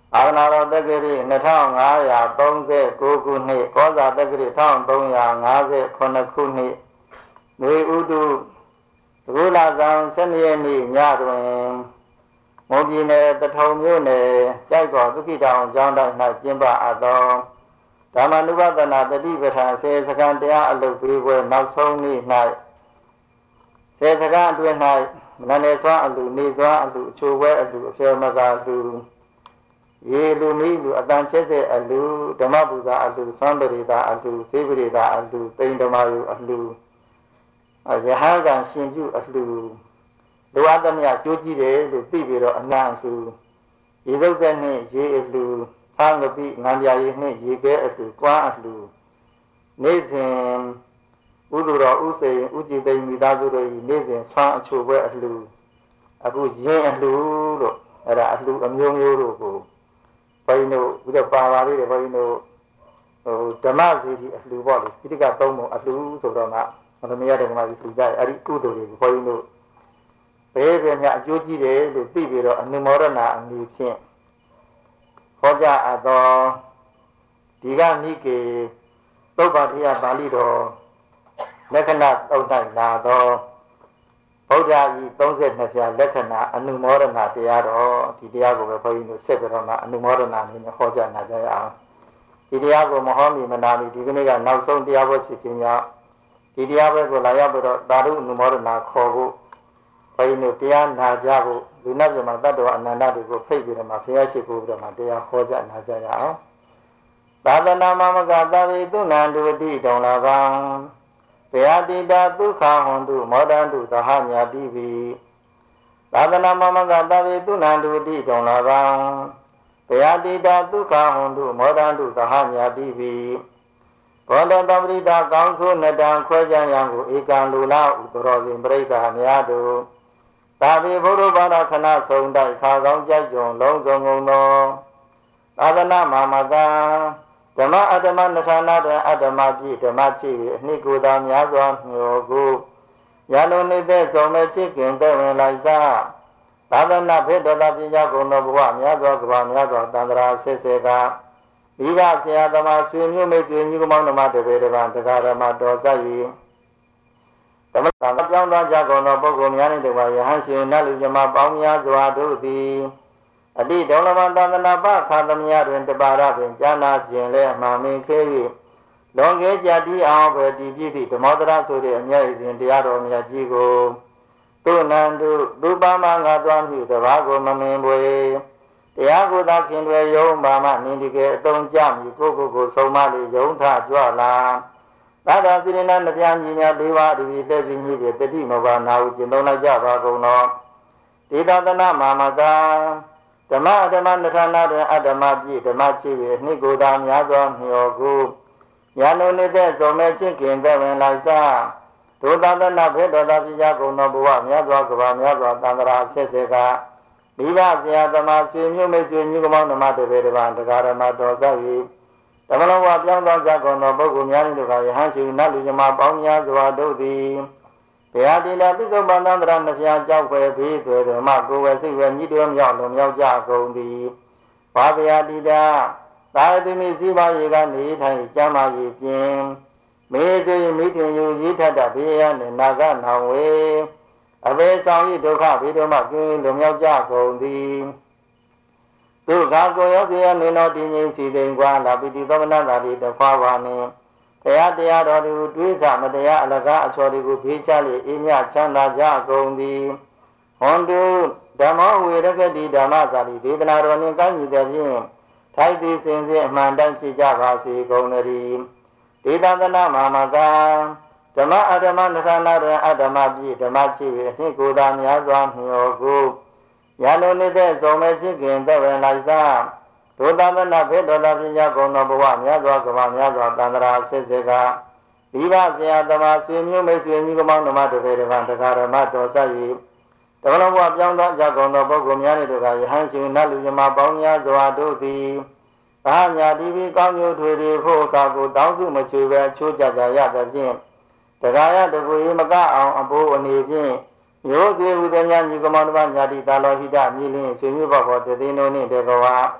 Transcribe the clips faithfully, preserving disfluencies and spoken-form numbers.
အာဂနာရောတက္ကရီနှစ်ထောင်ငါးရာသုံးสิบเก้าခုနှစ်ကောဇာတက္ကရီတစ်ထောင်သုံးရာငါးสิบခုခုနှစ်မေဥတုတကူလာဆောင်ဆယ်ရက်နေ့ညတွင်မွန်ပြည်နယ်တထုံမြို့နယ်ကြိုက်ကောသုခိတောင်ကျောင်းတိုင်း၌ကျင်းပအပ်သောဓမ္မနုပဒနာတတိပဋ္ဌာန်ဆယ်စခန်းတရားအလုပ်ပေးပွဲနောက်ဆုံးနေ့၌ဆယ်စခန်းအတွင်း၌မနက်စွာအလူနေစွာအလူအချိုပွဲအလူအဖြေမကလူရေလူမီလူအတန်ချက်စေအလူဓမ္မပူဇာအလူသံပရိသာအလူစေပရိသာအလူတိန်ဓမ္မယုအလူရဟန်းကံရှင်ပြုအလူလူအသမယစိုးကြည့်တယ်လို့သိပြီးတော့အနံ့လူရေစုပ်ဆက်နဲ့ရေအလူသံဃပိငံပြရေနဲ့ရေခဲအလူကွမ်းအလူနေ့စဉ်ဥဒုရောဥစေဥကြည်သိမိသားစုတို့ဤနေ့စဉ်ဆွမ်းအချိုပွဲအလူအခုရင်းအလူလို့အဲ့ဒါအလူအမျိုးမျိုးတို့ကိုဘုန်းကြီးတို့ဥဒ္ဒပါပါလေးတွေဘုန်းကြီးတို့ဟိုဓမ္မစီဒီအလူပေါ့လေပိဋကသုံးပုံအလူဆိုတော့မှမတော်မရတဲ့ဓမ္မစီလူကြအဲ့ဒီကုသိုလ်တွေကိုဘုန်းကြီးတို့ဘယ်ပဲများအကျိုးကြီးတယ်လို့သိပြီးတော့အနုမောဒနာအမည်ဖြင့်ဟောကြားအပ်သောဒီကနိကေသုဗ္ဗတိယပါဠိတော်လက္ခဏာသုတ်တိုက်လာသောဗုဒ္ဓဤသုံးสิบနှစ်ဖြာလက္ခဏာအနုမောဒနာတရားတော်ဒီတရားကိုပဲဘုန်းကြီးတို့ဆက်ပြီးတော့မှအနုမောဒနာနည်းနဲ့ဟောကြားနာကြရအောင်ဒီတရားကိုမဟောမီမနာမီဒီကနေ့ကနောက်ဆုံးတရားပွဲဖြစ်ခြင်းကြောင့်ဒီတရားပွဲကိုလာရောက်ပြီးတော့သာဓုအနုမောဒနာခေါ်ဖို့ဘုန်းကြီးတို့တရားနာကြဖို့လူနာပြမတတ္တဝအနန္တတွေကိုဖိတ်ပြီးတော့မှဘုရားရှိခိုးပြီးတော့မှတရားဟောကြားနာကြရအောင်သာသနာမမကသဗ္ဗေသုဏံတုတိတုံလာဗံဘေယတိတာဒုက္ခဟွန်တုမောဒန္တုသဟညာတိဝိသာသနာမမကသဗ္ဗေသုဏံတုတိတုံလာဗံဘေယတိတာဒုက္ခဟွန်တုမောဒန္တုသဟညာတိဝိဘောဓတပရိတာကောင်းဆိုးနတံခွဲကြံရန်ကိုဧကံလူလာဥတရောစဉ်ပြိဿာများတို့သာဝေဘုရားဘာသာခဏဆုံးတိုက်ခါကောင်းကြိုက်ကြုံလုံးစုံကုန်သောသာသနာမမကဓမ္မအတ္တမနထာနာတဲ့အတ္တမပြည့်ဓမ္မချစ်၍အနှစ်ကိုယ်သာများစွာမျှော်ကိုရလုံနေတဲ့ဆုံးမဲ့ချစ်ခင်တဲ့ဝင်လိုက်စားသာသနာဖေတ္တပညာကုံသောဘဝများစွာကဘာများစွာတန္တရာဆဲဆဲကမိဘဆရာသမားဆွေမျိုးမိတ်ဆွေညီကောင်မောင်နှမတပည့်တပံတရားဓမ္မတော်ဆက်၍ဓမ္မသာပြောင်းသွားကြကုန်သောပုဂ္ဂိုလ်များနှင့်တကွာယဟန်ရှင်နတ်လူမြမပေါင်းများစွာတို့သည်အတိဒေါလမသန္တနာပခါသမယတွင်တပါရပင်ဉာဏခြင်းလဲအမှန်မင်းခဲ၍လွန်ကဲကြတိအောင်ပဲဒီပြည့်သည့်ဓမ္မတရဆိုတဲ့အမြတ်အစဉ်တရားတော်မြတ်ကြီးကိုသူနန္တုသူပမငါသွားမှုတပါးကိုမမင်ပွေတရားကိုသာခင်တွေယုံပါမှနင်းဒီကဲအတုံးကြမည်ကိုကိုကိုဆုံးမလေယုံထကြွလာသာသာစိရဏနှပြညီများလေးပါးဒီလက်စီညည်းပြတတိမဘာနာဟုကျင့်သုံးလိုက်ကြပါကုန်သောဒေသသနာမာမကဓမ္မအဓမ္မနထာနာတွင်အဓမ္မပြည့်ဓမ္မချစ်၍နှစ်ကိုယ်သာများသောမျှော်ကိုညာနုနေတဲ့ဇုံမဲ့ချင်းခင်တဲ့ဝင်လိုက်စားဒုသသနာဖေတ္တသာပြညာကုန်သောဘဝများစွာကဘာများစွာတန္တရာဆက်ဆက်ကမိဘဆရာသမားဆွေမျိုးမိတ်ဆွေညီကောင်မောင်နှမတပည့်တပံတရားဓမ္မတော်ဆက်၍ဓမ္မလုံးဝပြောင်းသွားကြကုန်သောပုဂ္ဂိုလ်များနှင့်တို့ကယဟန်ရှင်နတ်လူမြမပေါင်းများစွာတို့သည်ဘေယတိလာပိစုံပန္တန္တရနှဖျားကြောက်ွယ်ပြီးသွေဓမ္မကိုယ်ဝယ်စိတ်ဝယ်ညီတော်မြောက်လွန်မြောက်ကြကုန်သည်ဘာဘေယတိတာသာသမိစည်းပါရေကနေထိုင်ကျမ်းမာရေးဖြင့်မေဆွေမိထင်ယူရေးထတဘေယနှင့်နာဂနောင်ဝေအဘေဆောင်ဤဒုက္ခဘေဒုမကင်းလွန်မြောက်ကြကုန်သည်ဒုက္ခကိုရောက်စေရနေတော်တည်ငြိမ်စီသိမ်ကွာလာပိတိသောမနတာတိတဖွာပါနှင့်တရားတရားတော်တွေကိုတွေးဆမတရားအလကားအချော်တွေကိုဖေးချလေအေးမြချမ်းသာကြကုန်သည်ဟွန်တုဓမ္မဝေရကတိဓမ္မဇာတိဒေသနာတော်နှင့်ကောင်းကြီးသည်ဖြင့်ထိုက်သည်စင်စစ်အမှန်တမ်းဖြစ်ကြပါစေကုန်သတည်းဒေသသနာမာမကဓမ္မအဓမ္မနထာနာတွင်အဓမ္မပြည့်ဓမ္မချစ်၍အနှစ်ကိုယ်သာများစွာမျှော်ကိုညာလိုနေတဲ့ဇုံမဲ့ချစ်ခင်တဲ့ဝင်လိုက်စားဒုသသနာဖေတ္တသာပညာကုံသောဘဝများစွာကဘာများစွာတန္တရာဆက်ဆက်ကမိဘဆရာသမားဆွေမျိုးမိတ်ဆွေညီကောင်မောင်နှမတပည့်တပံတရားဓမ္မတော်ဆက်၍ဓမ္မလုံးဘဝပြောင်းသွားကြကုန်သောပုဂ္ဂိုလ်များနှင့်တို့ကယဟန်ရှင်နတ်လူမြမပေါင်းများစွာတို့သည်ဘာညာဒီပြီးကောင်းကျိုးထွေတွေဖို့အခါကိုတောင်းစုမချွေပဲချိုးကြကြရသဖြင့်တရားရတကူရေမကအောင်အဘိုးအနေဖြင့်မျိုးဆွေဟူသည်များညီကောင်မောင်နှမညာတိတာလောဟိတမြည်လင်းဆွေမျိုးဘဘောတသိန်းတို့နှင့်တေကဝါ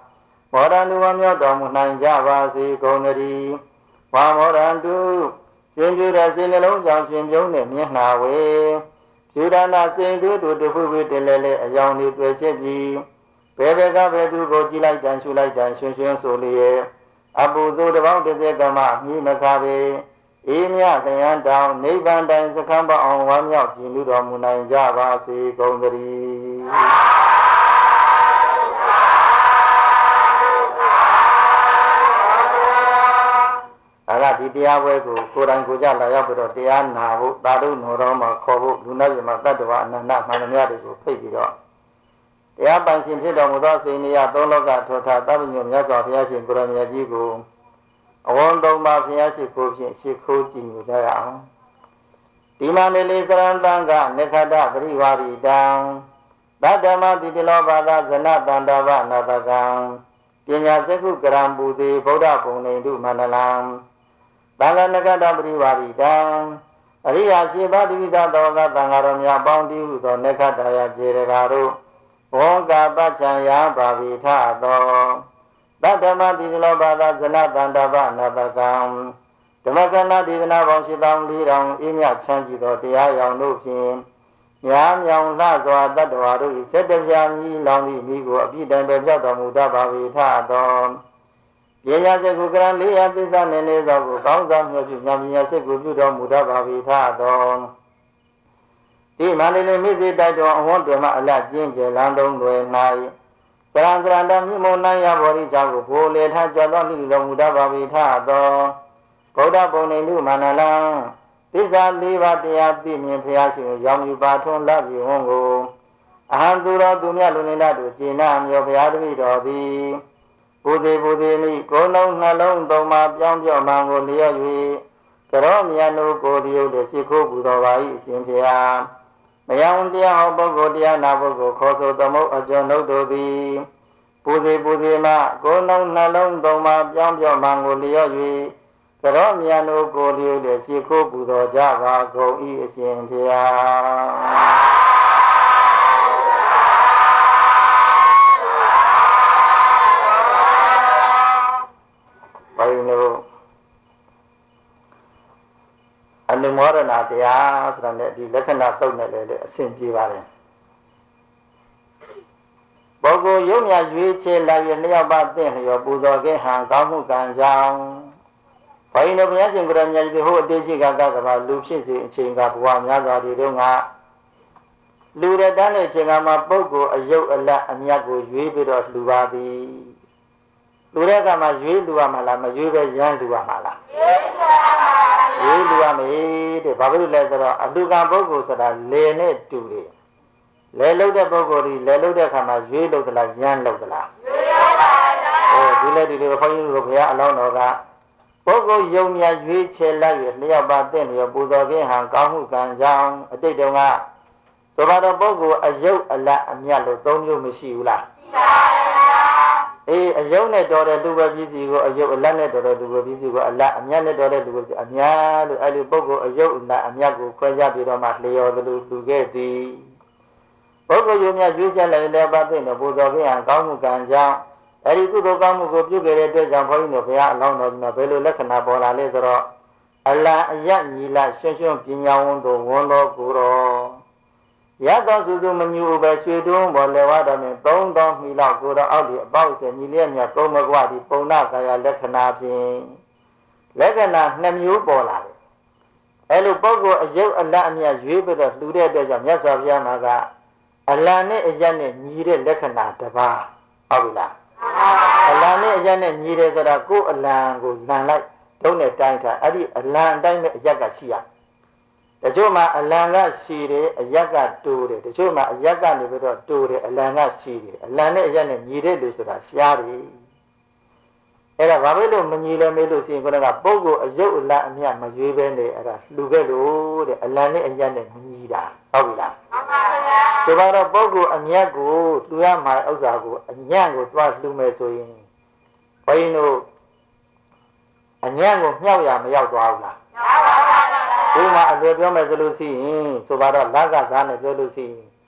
မောရန္တုဝမြောက်တော်မူနိုင်ကြပါစေကုန်သတည်းဝါမောရန္တုစင်ပြူတဲ့စိတ်နှလုံးကြောင့်ရှင်ပြုံးတဲ့မျက်နှာဝေဖြူဒနာစိန်သွေးတို့တခုခုတလဲလဲအယောင်တွေတွေ့ရှိပြီးဘယ်ဘက်ကဘယ်သူကိုကြည့်လိုက်တန်ရှုလိုက်တန်ရှင်ရှင်ဆိုလျက်အပူဆိုတပေါင်းတစ်စက်ကမှမြည်မခါပေအေးမြလျံတောင်နိဗ္ဗာန်တိုင်စခန်းပအောင်ဝမ်းမြောက်ကြည်နူတော်မူနိုင်ကြပါစေကုန်သတည်းအဲ့ဒါဒီတရားပွဲကိုကိုယ်တိုင်ကိုယ်ကြလာရောက်ပြီးတော့တရားနာဖို့သာဓုတော်တော်မှာခေါ်ဖို့လူနာပြည်မှာတတ္တဝအနန္တမှန်သမျှတွေကိုဖိတ်ပြီးတော့တရားပိုင်ရှင်ဖြစ်တော်မူသောစေနေရသုံးလောကထောထားတပ္ပညုမြတ်စွာဘုရားရှင်ကိုရမကြီးကိုအဝန်းသုံးပါးဘုရားရှိခိုးဖြင့်ရှိခိုးကြည်ညိုကြရအောင်ဒီမန္တလေးစရံတန်ကနက္ခတပရိဝါရီတံသတ္တမတိတိလောဘာသာဇနတန္တဗနာတကံပညာစက္ခုကရံပူသေးဗုဒ္ဓဘုံနေတုမန္တလံသံဃာနက္ခတပရိဝါရီတံအရိယာရှိပါတိဝိသသောကသံဃာတော်များပေါင်းတည်းဟုသောနက္ခတရာကျေရကာတို့ဘောကပัจฉံယဘာဝိထသောသတ္တမတိတိလောဘာသာဇနတန္တဗနာတကံဓမ္မကဏဒေသနာပေါင်းရှိသောလေးတောင်အေးမြချမ်းကြည်သောတရားရောင်တို့ဖြင့်များမြောင်လှစွာတတ္တဝါတို့၏စေတပြာမြည်လောင်သည့်မိကိုအပြည့်တိုင်ပဲပြောက်တော်မူတတ်ပါဝိထသောပညာစကုကရံလေးရသစ္စာနေနေသောကိုကောင်းစွာမျှော်ပြုဉာဏ်ပညာစိတ်ကိုပြုတော်မူတတ်ပါဝိထသောဒီမန္တလေးမြစ်စီတိုက်တော်အဝန်းတွင်မှအလတ်ကျင်းကျယ်လမ်းသုံးတွင်၌စရံစရံတမြင့်မုန်နိုင်ရဘော်ရီကြောင့်ကိုဘိုးလေထကြွသောလိတော်မူတတ်ပါဝိထသောဗုဒ္ဓဘုံနေနုမန္တလံသစ္စာလေးပါးတရားသိမြင်ဖျားရှင်ရောင်ယူပါထွန်းလပ်ပြီးဝန်းကိုအဟံသူတော်သူမြတ်လူနေတတို့ကျေနပ်မြော်ဖျားတပိတော်သည်ဘုသေဘုသေမိကိုယ်လုံးနှလုံးသုံးပါပြောင်းပြော့မှန်ကိုလျော့၍ကရောမြတ်တို့ကိုယ်တရုပ်တရှိခိုးပူတော်ပါ၏အရှင်ဖျားမယံတရားဟောပုဂ္ဂိုလ်တရားနာပုဂ္ဂိုလ်ခေါ်ဆိုသမုတ်အကျွန်ုပ်တို့သည်ပူသေပူသေမှကိုယ်လုံးနှလုံးသုံးပါပြောင်းပြော့မှန်ကိုလျော့၍ကရောမြတ်တို့ကိုယ်တရုပ်တရှိခိုးပူတော်ကြပါကုန်၏အရှင်ဖျားဘိုင်းတို့အနုမောဒနာတရားဆိုတာနဲ့ဒီလက္ခဏာသုံးနဲ့လည်းအဆင်ပြေပါတယ်ပုဂ္ဂိုလ်ရုပ်မြရွေးချယ်လာရလျောက်ပါသင့်လျော်ပူဇော်ခဲ့ဟံကောင်းမှုကံကြောင့်ဘိုင်းတို့ဘုရားရှင်ကိုရမြတ်ကြီးဟိုအတေရှိကကကဘာလူဖြစ်စေအချိန်ကဘဝများစွာဒီတော့ကလူရတန်းတဲ့အချိန်ကမှာပုဂ္ဂိုလ်အယုတ်အလတ်အမြတ်ကိုရွေးပြီးတော့လှူပါသည်လူတဲ့ကမှရွေးလူရမှာလားမရွေးပဲရမ်းလူရမှာလားရွေးလူရမယ်တဲ့ဘာဖြစ်လို့လဲဆိုတော့အလူကံပုဂ္ဂိုလ်ဆိုတာလေနဲ့တူတယ်လေလုတ်တဲ့ပုဂ္ဂိုလ်ဒီလေလုတ်တဲ့ခါမှာရွေးလုတ်သလားရမ်းလုတ်သလားရွေးလုတ်ပါဗျာအဲဒီလေဒီလိုဘုန်းကြီးတို့ဘုရားအလောင်းတော်ကပုဂ္ဂိုလ်ယုံမြရွေးချယ်လိုက်ရလျောက်ပါတဲ့လျော်ပူဇော်ခြင်းဟံကောင်းမှုကံကြောင့်အတိတ်တုန်းကဆိုပါတော့ပုဂ္ဂိုလ်အယုတ်အလတ်အမြတ်လို့သုံးမျိုးမရှိဘူးလားရှိပါဘူးအေးအယုတ်နဲ့တော်တဲ့လူပဲပြည်စီကိုအယုတ်အလတ်နဲ့တော်တဲ့လူပဲပြည်စီကိုအလတ်အမြတ်နဲ့တော်တဲ့လူပဲအမြတ်လို့အဲ့ဒီပုဂ္ဂိုလ်အယုတ်အလတ်အမြတ်ကိုခွဲခြားပြီးတော့မှလျော်သလိုလူခဲ့သည်ပုဂ္ဂိုလ်ယုံမြရွေးချယ်လိုက်လည်းပါတဲ့တော့ပူဇော်ခြင်းဟံကောင်းမှုကံကြောင့်အဲ့ဒီကုသိုလ်ကောင်းမှုကိုပြုခဲ့တဲ့အတွက်ကြောင့်ဘုန်းကြီးတို့ဘုရားအလောင်းတော်ကြီးမှာဘယ်လိုလက္ခဏာပေါ်လာလဲဆိုတော့အလံအယက်ညီလာရွှွှွှွပညာဝန်းတို့ဝန်တော်ကိုတော်ရသောစုစုမညူပဲရွှေတွန်းပေါ်လေဝါတော်မြင်သုံးတော်မိလောက်ကိုတော်အောက်ဒီအပေါက်ဆယ်ညီလျက်မြတ်ကုန်းမကွာဒီပုံနာကာယလက္ခဏာဖြင့်လက္ခဏာနှစ်မျိုးပေါ်လာတယ်အဲ့လိုပုဂ္ဂိုလ်အယုတ်အလတ်အမြတ်ရွေးပြီးတော့လှူတဲ့အတွက်ကြောင့်မြတ်စွာဘုရားမှာကအလံနဲ့အယက်နဲ့ညီတဲ့လက္ခဏာတစ်ပါးဟုတ်ပြီလားအလံနဲ့အယက်နဲ့ညီတယ်ဆိုတာကိုယ်အလံကိုလံလိုက်တုံးနဲ့တိုင်းထားအဲ့ဒီအလံအတိုင်းပဲအယက်ကရှိရတချို့မှာအလံကရှိတယ်အယက်ကတိုးတယ်တချို့မှာအယက်ကနေပြီးတော့တိုးတယ်အလံကရှိတယ်အလံနဲ့အယက်နဲ့ညီတဲ့လူဆိုတာရှားတယ်အဲ့ဒါဘာဖြစ်လို့မညီလဲမေးလို့ရှိရင်ခေါင်းကပုဂ္ဂိုလ်အယုတ်အလတ်အမြတ်မရွေးပဲနေအဲ့ဒါလှူခဲ့လို့တဲ့အလံနဲ့အယက်နဲ့မညီတာဟုတ်ပြီလားမှန်ပါဗျာဆိုတော့ပုဂ္ဂိုလ်အမြတ်ကိုလှူရမှာဥစ္စာကိုအညံ့ကိုသွားလှူမယ်ဆိုရင်ဘုန်းကြီးတို့အညံ့ကိုမြောက်ရမရောက်သွားဘူးလားရောက်ပါပါဘုရားဒီမှာအလွယ်ပြောမယ်ဆိုလို့ရှိရင်ဆိုပါတော့လက်ကစားနဲ့ပြောလို့ရှိရင်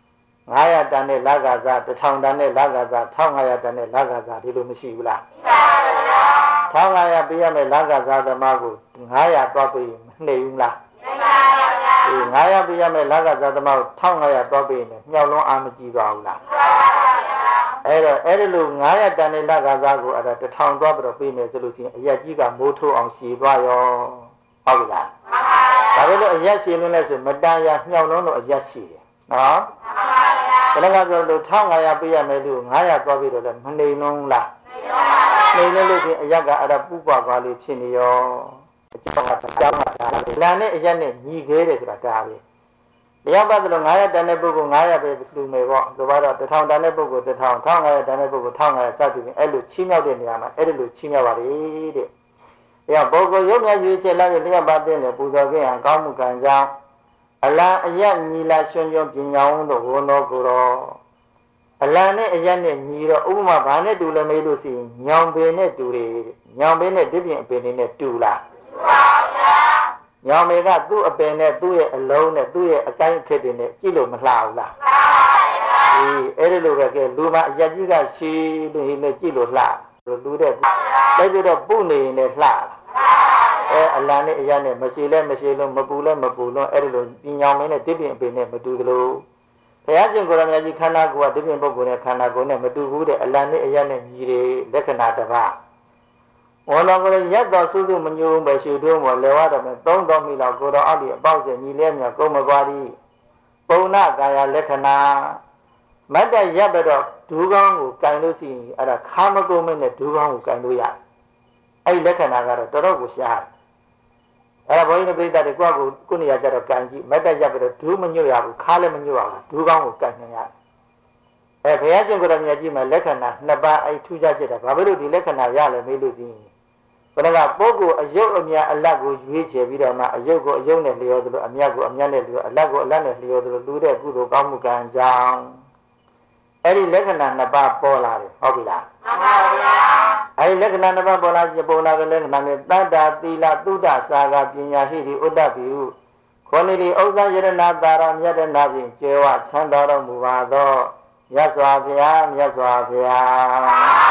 ငါးရာတန်နဲ့လကစားတစ်ထောင်တန်နဲ့လကစားတစ်ထောင်ငါးရာတန်နဲ့လကစားဒီလိုမရှိဘူးလားရှိပါဘူးဗျာတစ်ထောင်ငါးရာပေးရမယ်လကစားသမားကိုငါးရာသွားပေးမနှိမ်ဘူးလားနှိမ်ပါဗျာအေးငါးရာပေးရမယ်လကစားသမားကိုတစ်ထောင်ငါးရာသွားပေးနေမြောက်လုံးအာမကြည့်သွားဘူးလားမှန်ပါဗျာအဲ့တော့အဲ့ဒီလိုငါးရာတန်နဲ့လကစားကိုအဲ့ဒါတစ်ထောင်သွားပြီးတော့ပေးမယ်ဆိုလို့ရှိရင်အရက်ကြီးကမိုးထိုးအောင်ရှည်သွားရောဟုတ်ပြီလားမှန်ပါဗျာဒါပဲလို့အရက်ရှည်လို့လဲဆိုမတန်ရမြောက်လုံးတော့အရက်ရှည်တယ်နော်မှန်ပါဗျာဘယ်လိုပြောလို့တစ်ထောင်ငါးရာပေးရမယ်လို့ငါးရာသွားပြီးတော့လည်းမနှိမ်လုံးလားနှိမ်လို့ရှိရင်အရက်ကအဲ့ဒါပူပွားပါလေးဖြစ်နေရောအကြောင်းကကြောင်းကဒါပဲလန်နဲ့အရက်နဲ့ညီခဲတယ်ဆိုတာဒါပဲတရားပတ်လို့ငါးရာတန်တဲ့ပုဂ္ဂိုလ်ငါးရာပဲလူမယ်ပေါ့ဆိုတော့တစ်ထောင်တန်တဲ့ပုဂ္ဂိုလ်တစ်ထောင်တစ်ထောင်ငါးရာတန်တဲ့ပုဂ္ဂိုလ်တစ်ထောင်ငါးရာစသည်ဖြင့်အဲ့လိုချီးမြှောက်တဲ့နေရာမှာအဲ့ဒီလိုချီးမြှောက်ပါတယ်တဲ့။အဲပုဂ္ဂိုလ်ရုပ်မြတ်ရွေးချက်လိုက်လျက်ပါတဲ့လေပူဇော်ခဲ့ရန်ကောင်းမှုကံကြောင့်အလံအရက်ညီလာရှင်ကျွန်းပညာဝန်းတို့ဝန်တော်ကိုတော့အလံနဲ့အရက်နဲ့ညီတော့ဥပမာဘာနဲ့တူလဲမေးလို့ရှိရင်ညောင်ပင်နဲ့တူတယ်ညောင်ပင်နဲ့ဒီပြင်အပင်နဲ့တူလားတူပါဗျာညောင်ပင်ကသူ့အပင်နဲ့သူ့ရဲ့အလုံးနဲ့သူ့ရဲ့အကိုင်းအခက်တွေနဲ့ကြည့်လို့မလှဘူးလားလှပါဗျာအေးအဲ့ဒီလိုပဲကဲလူမအရက်ကြီးကရှည်လို့ဟင်းနဲ့ကြည့်လို့လှလူတဲ့တိုက်ပြီးတော့ပုနေနေလှအဲအလံနဲ့အရက်နဲ့မရှိလဲမရှိလို့မပူလဲမပူလို့အဲ့ဒီလိုပညာမင်းနဲ့ဒီပြင်အပင်နဲ့မတူသလိုဘုရားရှင်ကိုရမကြီးခန္ဓာကိုယ်ကဒီပြင်ပုဂ္ဂိုလ်နဲ့ခန္ဓာကိုယ်နဲ့မတူဘူးတဲ့အလံနဲ့အရက်နဲ့ညီတယ်လက္ခဏာတစ်ပါးဝန်တော်ကိုရက်တော်စုစုမညိုးပဲရှုထုံးပေါ်လဲဝတော်မယ်သုံးတော်မိလောက်ကိုတော်အောက်ဒီအပေါက်စညီလဲမြကုံမကွာဒီပုံနာကာယလက္ခဏာမတ်တရက်ပဲတော့ဒူးကောင်းကိုကင်လို့ရှိရင်အဲ့ဒါခါမကုန်မနဲ့ဒူးကောင်းကိုကင်လို့ရအဲ့ဒီလက္ခဏာကတော့တော်တော်ကိုရှားအဲ့ဒါဘုန်းကြီးတို့ပြိတ္တာတွေကိုယ့်ကိုကိုယ်နေရာကြတော့ကင်ကြည့်မတ်တရက်ပဲတော့ဒူးမညွတ်ရဘူးခါလည်းမညွတ်ရဘူးဒူးကောင်းကိုကင်နေရတယ်အဲဘုရားရှင်ကိုယ်တော်မြတ်ကြီးမှာလက္ခဏာနှစ်ပါးအဲ့ထူးခြားချက်တာဘာဖြစ်လို့ဒီလက္ခဏာရလဲမေးလို့ရှိရင်ဘုရားကပုဂ္ဂိုလ်အယုတ်အမြတ်အလတ်ကိုရွေးချယ်ပြီးတော့မှအယုတ်ကိုအယုတ်နဲ့လျော်သလိုအမြတ်ကိုအမြတ်နဲ့လျော်အလတ်ကိုအလတ်နဲ့လျော်သလိုလူတဲ့ကုသိုလ်ကောင်းမှုကံကြောင့်အဲ့ဒီလက္ခဏာနှစ်ပါးပေါ်လာတယ်ဟုတ်ပြီလားမှန်ပါဗျာအဲ့ဒီလက္ခဏာနှစ်ပါးပေါ်လာခြင်းပေါ်လာတဲ့လက္ခဏာနဲ့တတ္တာသီလသုဒ္ဓစာကပညာဟိတိဥဒ္ဒပိဟုခေါဏိတိဥစ္စာယရဏတာရမြတ်တနာဖြင့်ကျေဝချမ်းသာတော်မူပါသောမြတ်စွာဘုရားမြတ်စွာဘုရား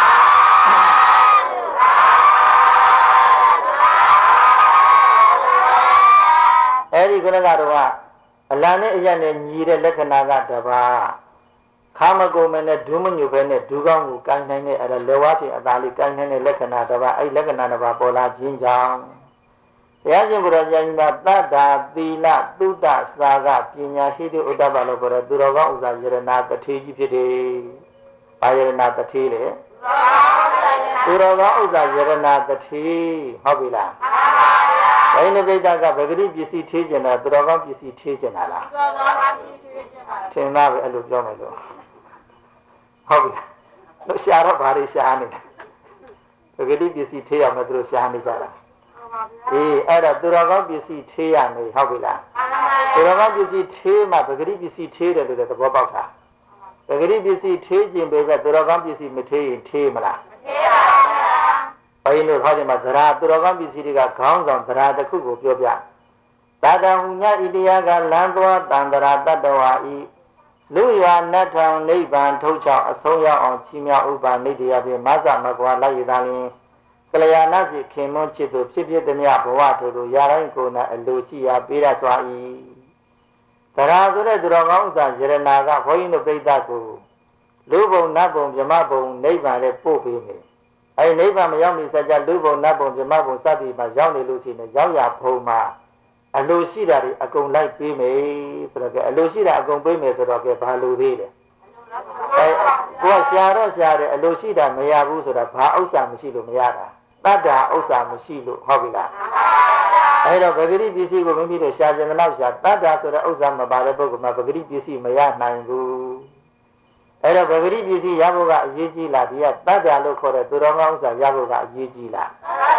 အဲ့ဒီခုနကတော့အလံနဲ့အရက်နဲ့ညီတဲ့လက္ခဏာကတပါးခါမကုန်မနဲ့ဒူးမညွပဲနဲ့ဒူးကောင်းကိုကိုင်းနိုင်တဲ့အဲ့ဒါလောဝါဖြင့်အသာလေးကိုင်းနိုင်တဲ့လက္ခဏာတပါးအဲ့လက္ခဏာတပါးပေါ်လာခြင်းကြောင့်ဘုရားရှင်ကိုယ်တော်ကြီးမှာတတ္တာသီလသုဒ္ဓစာကပညာဟိတိဥဒ္ဒပလို့ခေါ်တဲ့သူတော်ကောင်းဥစ္စာယရဏတထေကြီးဖြစ်တယ်။ဘာယရဏတထေလေသူတော်ကောင်းဥစ္စာယရဏတထေဟုတ်ပြီလားဘိနပိတကဗဂရိပစ္စည်းထေးကျင်တာသူတော်ကောင်းပစ္စည်းထေးကျင်တာလားသူတော်ကောင်းပစ္စည်းထေးကျင်တာထင်သားပဲအဲ့လိုပြောမယ်လို့ဟုတ်ပြီလားလို့ရှာတော့ဘာတွေရှာနေလဲဗဂရိပစ္စည်းထေးရမယ်သူတို့ရှာနေကြတာအေးအဲ့ဒါသူတော်ကောင်းပစ္စည်းထေးရမယ်ဟုတ်ပြီလားသူတော်ကောင်းပစ္စည်းထေးမှဗဂရိပစ္စည်းထေးတယ်လို့လည်းသဘောပေါက်တာဗဂရိပစ္စည်းထေးခြင်းပဲသူတော်ကောင်းပစ္စည်းမထေးရင်ထေးမလားမထေးပါဘူးဘုန်းကြီးတို့ဟောဒီမှာသရာသူတော်ကောင်းပစ္စည်းတွေကခေါင်းဆောင်သရာတစ်ခုကိုပြောပြတာတံဟုညဣတိယကလံသွားတံတရာတတ္တဝါဤလူရွာနတ်ထောင်နိဗ္ဗာန်ထုတ်ချောက်အဆုံးရောက်အောင်ချီးမြှောက်ဥပါနိတ္တယဖြင့်မဆမကွာလိုက်ရသာလျင်ကလျာဏစီခင်မွန်းချစ်သူဖြစ်ဖြစ်သည်မြဘဝတို့တို့ရာတိုင်းကိုယ်၌အလိုရှိရာပေးရစွာ၏သရာဆိုတဲ့သူတော်ကောင်းဥစ္စာယရနာကဘုန်းကြီးတို့ပြိတ္တကိုလူဘုံနတ်ဘုံဗြဟ္မဘုံနိဗ္ဗာန်လည်းပို့ပေးမယ်အဲဒီနိဗ္ဗာန်မရောက်မီစကြလူဘုံနတ်ဘုံဗြဟ္မဘုံစသည်မှာရောက်နေလို့ရှိရင်ရောက်ရဘုံမှာအလိုရှိတာတွေအကုန်လိုက်ပေးမယ်ဆိုတော့ကအလိုရှိတာအကုန်ပေးမယ်ဆိုတော့ကဲဘာလို့သေးလဲအဲကိုကရှာတော့ရှာတယ်အလိုရှိတာမရဘူးဆိုတာဘာဥစ္စာမရှိလို့မရတာတတ္တာဥစ္စာမရှိလို့ဟုတ်ပြီလားအဲတော့ဗဂရိပစ္စည်းကိုမိမိတို့ရှာကျင်တဲ့လောက်ရှာတတ္တာဆိုတဲ့ဥစ္စာမပါတဲ့ပုဂ္ဂိုလ်မှာဗဂရိပစ္စည်းမရနိုင်ဘူးအဲတော့ဗဂရိပစ္စည်းရဖို့ကအရေးကြီးလားဒီကတတ္တာလို့ခေါ်တဲ့သူတော်ကောင်းဥစ္စာရဖို့ကအရေးကြီးလား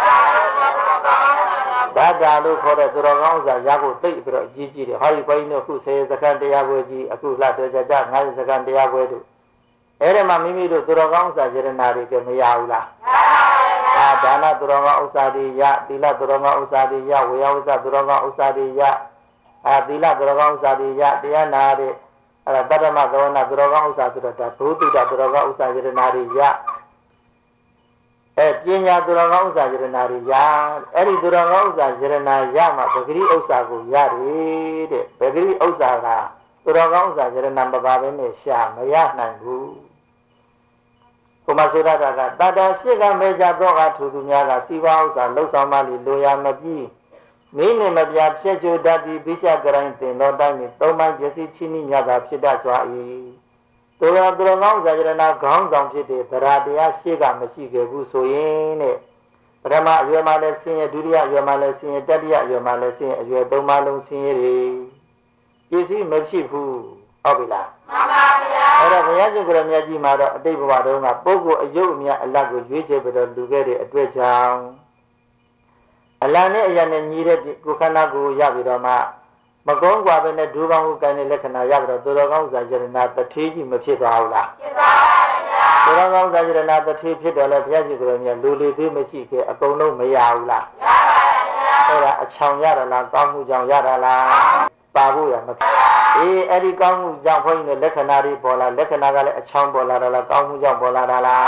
တတ္တာလို့ခေါ်တဲ့သူတော်ကောင်းဥစ္စာရဖို့သိပြီးတော့အရေးကြီးတယ်ဟာဒီဘိန်းတို့ခုဆယ်စက္ကန့်တရားပွဲကြီးအခုလှတော်ကြကြငါးစက္ကန့်တရားပွဲတို့အဲ့ဒီမှာမိမိတို့သူတော်ကောင်းဥစ္စာယရနာတွေကမရဘူးလားအာဒါနသူတော်ကောင်းဥစ္စာတွေရသီလသူတော်ကောင်းဥစ္စာတွေရဝေယဥစ္စာသူတော်ကောင်းဥစ္စာတွေရအာသီလသူတော်ကောင်းဥစ္စာတွေရတရားနာတဲ့အဲ့ဒါတတ္တမသဝနာသူတော်ကောင်းဥစ္စာဆိုတော့ဒါဘုသူတ္တသူတော်ကောင်းဥစ္စာယတနာတွေရအဲပညာသူတော်ကောင်းဥစ္စာယတနာတွေရအဲ့ဒီသူတော်ကောင်းဥစ္စာယတနာရမှာပဂရိဥစ္စာကိုရတယ်တဲ့ပဂရိဥစ္စာကသူတော်ကောင်းဥစ္စာယတနာမပါဘဲနဲ့ရှာမရနိုင်ဘူးဘုမဆိုရတာကတတ္တရှိကမေကြသောကထူသူများကစီဝါဥစ္စာလှုပ်ဆောင်မှလီလိုရမပြီးမိနေမပြဖြည့်ချိုတတ်သည်ဘိရှကရိုင်းတင်တော်တိုင်းနဲ့သုံးပိုင်းပစ္စည်းချင်းညတာဖြစ်တတ်စွာ၏သူတော်သူတော်ကောင်းဇာယရဏခေါင်းဆောင်ဖြစ်တဲ့သရတရားရှိကမရှိခဲ့ဘူးဆိုရင်တဲ့ပထမအရွယ်မှာလည်းဆင်းရဲဒုတိယအရွယ်မှာလည်းဆင်းရဲတတိယအရွယ်မှာလည်းဆင်းရဲအရွယ်သုံးပါးလုံးဆင်းရဲတွေပစ္စည်းမဖြစ်ဘူးဟုတ်ပြီလားမှန်ပါဗျာအဲ့တော့ဘုရားရှင်ကိုယ်တော်မြတ်ကြီးမှာတော့အတိတ်ဘဝတုန်းကပုဂ္ဂိုလ်အယုတ်အမြတ်အလတ်ကိုရွေးချယ်ပြီးတော့လူခဲ့တဲ့အတွက်ကြောင့်အလံနဲ့အရာနဲ့ညီတဲ့ကိုခန္ဓာကိုရပြီးတော့မှမကုန်းกว่าပဲနဲ့ဒူးကောင်းကိုကိုင်တဲ့လက္ခဏာရပြီးတော့သူတော်ကောင်းဇာယရဏတထေးကြီးမဖြစ်သွားဘူးလားဖြစ်ပါပါဗျာသူတော်ကောင်းဇာယရဏတထေးဖြစ်တယ်လည်းဘုရားရှင်ကိုယ်တော်မြတ်လူလေသေးမရှိခဲ့အကုန်လုံးမရဘူးလားရပါပါဗျာအဲ့ဒါအချောင်ရတာလားကောင်းမှုကြောင့်ရတာလားပါဖို့ရမအေးအဲ့ဒီကောင်းမှုကြောင့်ဘုန်းကြီးတို့လက္ခဏာတွေပေါ်လာလက္ခဏာကလည်းအချောင်ပေါ်လာတာလားကောင်းမှုကြောင့်ပေါ်လာတာလား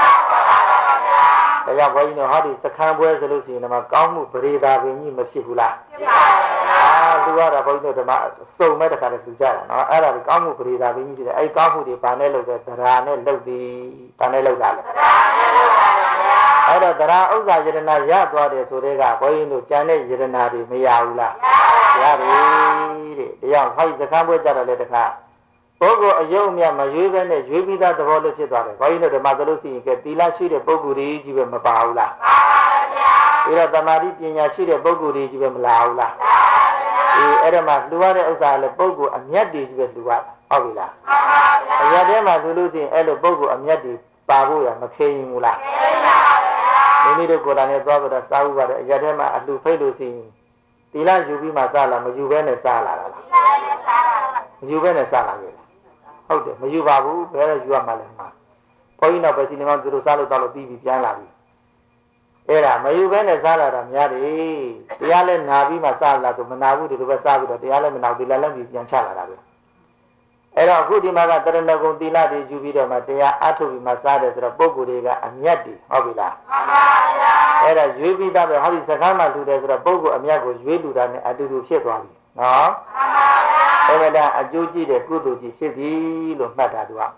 ဒါကြောင့်ဘုန်းကြီးတို့ဟောဒီစခန်းပွဲဆိုလို့ရှိရင်ဒီမှာကောင်းမှုပရိဒါပင်ကြီးမဖြစ်ဘူးလားဖြစ်ပါဘူးအာသူကတော့ဘုန်းကြီးတို့ဒီမှာစုံမဲ့တခါတည်းသူကြတာနော်အဲ့ဒါဒီကောင်းမှုပရိဒါပင်ကြီးဖြစ်တယ်အဲ့ဒီကောင်းမှုတွေဗာနဲ့လုပ်တယ်သရာနဲ့လုပ်သည်ဗာနဲ့လုပ်တာလေသရာနဲ့လုပ်တာပါဗျာအဲ့တော့သရာဥစ္စာယတနာရသွားတယ်ဆိုတဲ့ကဘုန်းကြီးတို့ကြံတဲ့ယတနာတွေမရဘူးလားရတယ်တဲ့တရားဟောဒီစခန်းပွဲကြတော့လေတခါပုဂ္ဂိုလ်အယုံမြတ်မရွေးပဲနဲ့ရွေးပြီးသားသဘောလေးဖြစ်သွားတယ်။ဘုန်းကြီးတို့ဓမ္မသလို့ရှိရင်ကဲသီလရှိတဲ့ပုဂ္ဂိုလ်ကြီးပဲမပါဘူးလား။ပါပါဗျာ။ပြီးတော့တမာတိပညာရှိတဲ့ပုဂ္ဂိုလ်ကြီးပဲမလာဘူးလား။ပါပါဗျာ။အေးအဲ့ဒါမှလှူရတဲ့ဥစ္စာလည်းပုဂ္ဂိုလ်အမြတ်တွေကြီးပဲလှူရတာဟုတ်ပြီလား။ပါပါဗျာ။အရာထဲမှာလှူလို့ရှိရင်အဲ့လိုပုဂ္ဂိုလ်အမြတ်တွေပါဖို့ရမခဲရင်ဘူးလား။ခဲပါဗျာ။မိမိတို့ကိုယ်တိုင်နဲ့သွားပြီးတော့စားဥပါတယ်အရာထဲမှာအလှူဖိတ်လို့ရှိရင်သီလယူပြီးမှစားလာမယူဘဲနဲ့စားလာတာလား။သီလနဲ့စားလာတာ။မယူဘဲနဲ့စားလာပြီ။ဟုတ်တယ်မယူပါဘူးဘယ်လိုယူရမှာလဲမှာဘုန်းကြီးတော့ပဲစီနေမှာသူတို့စားလို့တော့လို့ပြီးပြီးပြန်လာပြီအဲ့ဒါမယူဘဲနဲ့စားလာတာများတယ်တရားလဲနာပြီးမှစားလာဆိုမနာဘူးဒီလိုပဲစားပြီးတော့တရားလဲမနာဘူးဒီလည်းလည်းပြီးပြန်ချလာတာပဲအဲ့တော့အခုဒီမှာကတရဏဂုံသီလတွေယူပြီးတော့မှတရားအထုတ်ပြီးမှစားတယ်ဆိုတော့ပုဂ္ဂိုလ်တွေကအမြတ်တွေဟုတ်ပြီလားမှန်ပါဗျာအဲ့ဒါရွေးပြီးသားပဲဟောဒီစကားမှလူတယ်ဆိုတော့ပုဂ္ဂိုလ်အမြတ်ကိုရွေးလူတာနဲ့အတူတူဖြစ်သွားပြီနော်မှန်ပါဗျာအဲ့ဒါအကျိုးကြည့်တဲ့ကုသိုလ်ကြီးဖြစ်သည်လို့မှတ်တာသူက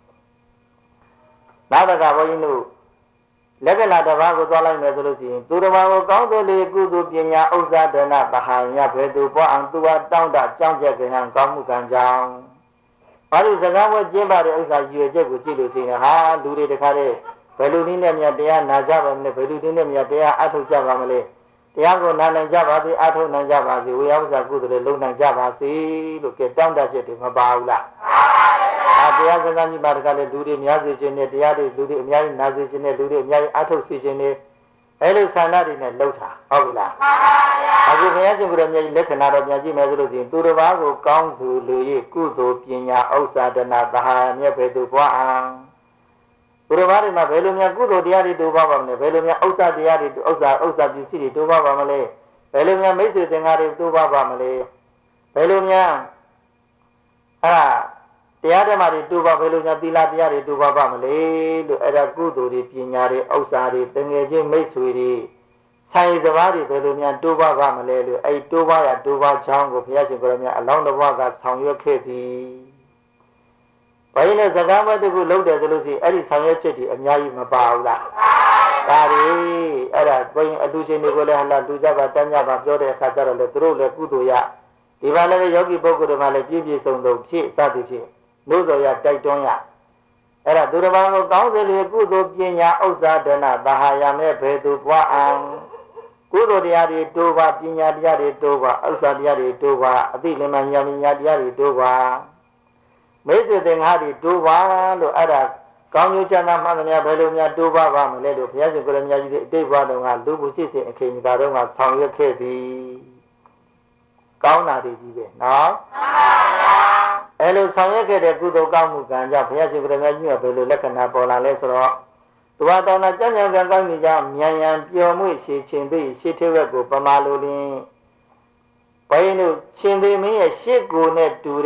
နောက်တစ်ခါဘုန်းကြီးတို့လက္ခဏာတစ်ပါးကိုသွားလိုက်မယ်ဆိုလို့ရှိရင်သူတစ်ပါးကိုကောင်းတဲ့လေကုသိုလ်ပညာဥစ္စာဒနာသဟာညဘယ်သူပေါ်အောင်သူကတောင်းတကြောင်းချက်ကဟံကောင်းမှုကံကြောင့်ဘာလို့စကားဝဲကျင်းပါတဲ့ဥစ္စာရွေချက်ကိုကြည့်လို့ရှိရင်ဟာလူတွေတခါတည်းဘယ်လိုနည်းနဲ့မြတ်တရားနာကြပါမလဲဘယ်လိုနည်းနဲ့မြတ်တရားအထုတ်ကြပါမလဲတရားကိုနာနိုင်ကြပါစေအထုတ်နိုင်ကြပါစေဝေယဝဇ္ဇကုသိုလ်တွေလုံနိုင်ကြပါစေလို့ကဲတောင်းတချက်တွေမပါဘူးလားပါပါဘုရားအာတရားစကားကြီးပါတကလည်းလူတွေများစေခြင်းနဲ့တရားတွေလူတွေအများကြီးနာစေခြင်းနဲ့လူတွေအများကြီးအထုတ်စေခြင်းနဲ့အဲလိုဆန္ဒတွေနဲ့လှုပ်တာဟုတ်ပြီလားပါပါဗျာအခုဘုရားရှင်ကိုယ်တော်မြတ်ကြီးလက္ခဏာတော်မြတ်ကြီးမယ်ဆိုလို့ရှိရင်သူတစ်ပါးကိုကောင်းစုလူရဲ့ကုသိုလ်ပညာဥစ္စာဒနာသဟာမြတ်ဘယ်သူပွားအောင်ဘုရားဘာတွေမှာဘယ်လိုများကုသိုလ်တရားတွေတိုးပါပါမလဲဘယ်လိုများဥစ္စာတရားတွေဥစ္စာဥစ္စာပစ္စည်းတွေတိုးပါပါမလဲဘယ်လိုများမိတ်ဆွေသင်္ကားတွေတိုးပါပါမလဲဘယ်လိုများအဲ့ဒါတရားဓမ္မတွေတိုးပါဘယ်လိုများသီလတရားတွေတိုးပါပါမလဲလို့အဲ့ဒါကုသိုလ်တွေပညာတွေဥစ္စာတွေတငယ်ချင်းမိတ်ဆွေတွေဆိုင်စဘာတွေဘယ်လိုများတိုးပါပါမလဲလို့အဲ့တိုးပါရတိုးပါချောင်းကိုဘုရားရှင်ကိုယ်တော်မြတ်အလောင်းတော်ဘကဆောင်ရွက်ခဲ့သည်ဘယ်နဲ့စကားမတခုလုံးတယ်ဆိုလို့ရှိရင်အဲ့ဒီဆောင်ရွက်ချက်တွေအများကြီးမပါဘူးလားဒါတွေအဲ့ဒါဘုရင်အလူရှင်တွေကိုလည်းဟလာလူကြပါတန်းကြပါပြောတဲ့အခါကျတော့လေသူတို့လည်းကုသိုလ်ရဒီပါလည်းယောဂီပုဂ္ဂိုလ်တွေမှလည်းပြည့်ပြည့်စုံစုံဖြစ်စသည်ဖြင့်လို့ဆိုရတိုက်တွန်းရအဲ့ဒါသူတစ်ပါးကိုကောင်းစေလေကုသိုလ်ပညာဥစ္စာဒနာသဟာယမဲ့ဘယ်သူပွားအောင်ကုသိုလ်တရားတွေတိုးပါပညာတရားတွေတိုးပါဥစ္စာတရားတွေတိုးပါအသိဉာဏ်ဉာဏ်ပညာတရားတွေတိုးပါမိစ္ဆေသင်္ဃာတွေတိုးပါလို့အဲ့ဒါကောင်းကျိုးချမ်းသာမှန်သမျှဘယ်လိုများတိုးပါပါမလဲလို့ဘုရားရှင်ကိုယ်တော်မြတ်ကြီးအတိတ်ဘဝတုန်းကလူမှုရှိစဉ်အခေကြီးတုန်းကဆောင်ရွက်ခဲ့သည်ကောင်းတာတွေကြီးပဲနော်အဲ့လိုဆောင်ရွက်ခဲ့တဲ့ကုသိုလ်ကောင်းမှုကံကြောင့်ဘုရားရှင်ကိုယ်တော်မြတ်ကြီးကဘယ်လိုလက္ခဏာပေါ်လာလဲဆိုတော့သူဟာတောင်းတာကြံ့ကြံ့ကံကောင်းနေကြမြန်ရန်ပျော်မွေ့ရှည်ခြင်းသိရှေ့ထက်ဝက်ကိုပမာလိုလင်းဘုန်းကြီးတို့ရှင်သေမင်းရဲ့ရှေ့ကိုနဲ့တူတဲ့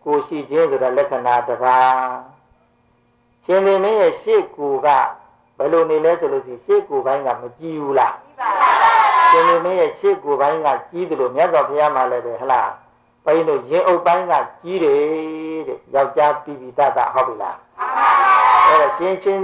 ကိုရှိခြင်းဆိုတာလက္ခဏာတစ်ပါးရှင်မင်းမင်းရဲ့ရှေ့ကိုကဘယ်လိုနေလဲဆိုလို့ရှိရင်ရှေ့ကိုပိုင်းကမကြည့်ဘူးလားရှင်မင်းမင်းရဲ့ရှေ့ကိုပိုင်းကကြီးတယ်လို့မြတ်စွာဘုရားမှာလည်းပဲဟလားဘယ်လိုရင်အုပ်ပိုင်းကကြီးတယ်တဲ့ယောက်ျားပိပိတတဟုတ်ပြီလားအဲ့ဒါရှင်ချင်း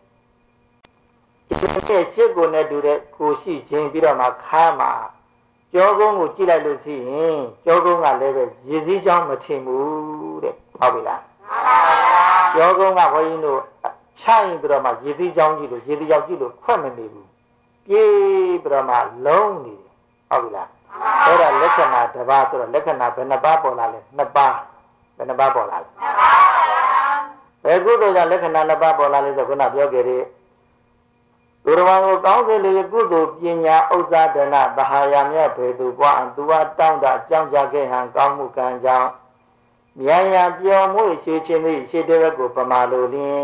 ဒီရှေ့ကိုနဲ့တူတဲ့ကိုရှိခြင်းပြီးတော့မှခါမှာကြောကုန်းကိုကြည့်လိုက်လို့ရှိရင်ကြောကုန်းကလည်းပဲရည်စည်းချောင်းမထင်ဘူးတဲ့ဟုတ်ပြီလားကြောကုန်းကဘုန်းကြီးတို့ချိုင်းပြီးတော့မှရည်စည်းချောင်းကြည့်လို့ရည်စည်းချောင်းကြည့်လို့ခွက်မနေဘူးပြေးပြီးတော့မှလုံးနေတယ်ဟုတ်ပြီလားအဲ့ဒါလက္ခဏာတစ်ပါးဆိုတော့လက္ခဏာဘယ်နှပါးပေါ်လာလဲနှစ်ပါးဘယ်နှပါးပေါ်လာလဲနှစ်ပါးဘယ်ကုသိုလ်ကြောင့်လက္ခဏာနှစ်ပါးပေါ်လာလဲဆိုခုနပြောခဲ့တဲ့သူတော်ဘာကိုကောင်းစေလေကုသိုလ်ပညာဥစ္စာဒနာသဟာယမြတ်ဘေသူပွားအသူဝတောင်းတအကြောင်းကြခဲ့ဟံကောင်းမှုကံကြောင့်မြန်ရပြောမှုရွှေချင်းသည်ရှေ့တဲ့ဘက်ကိုပမာလိုလင်း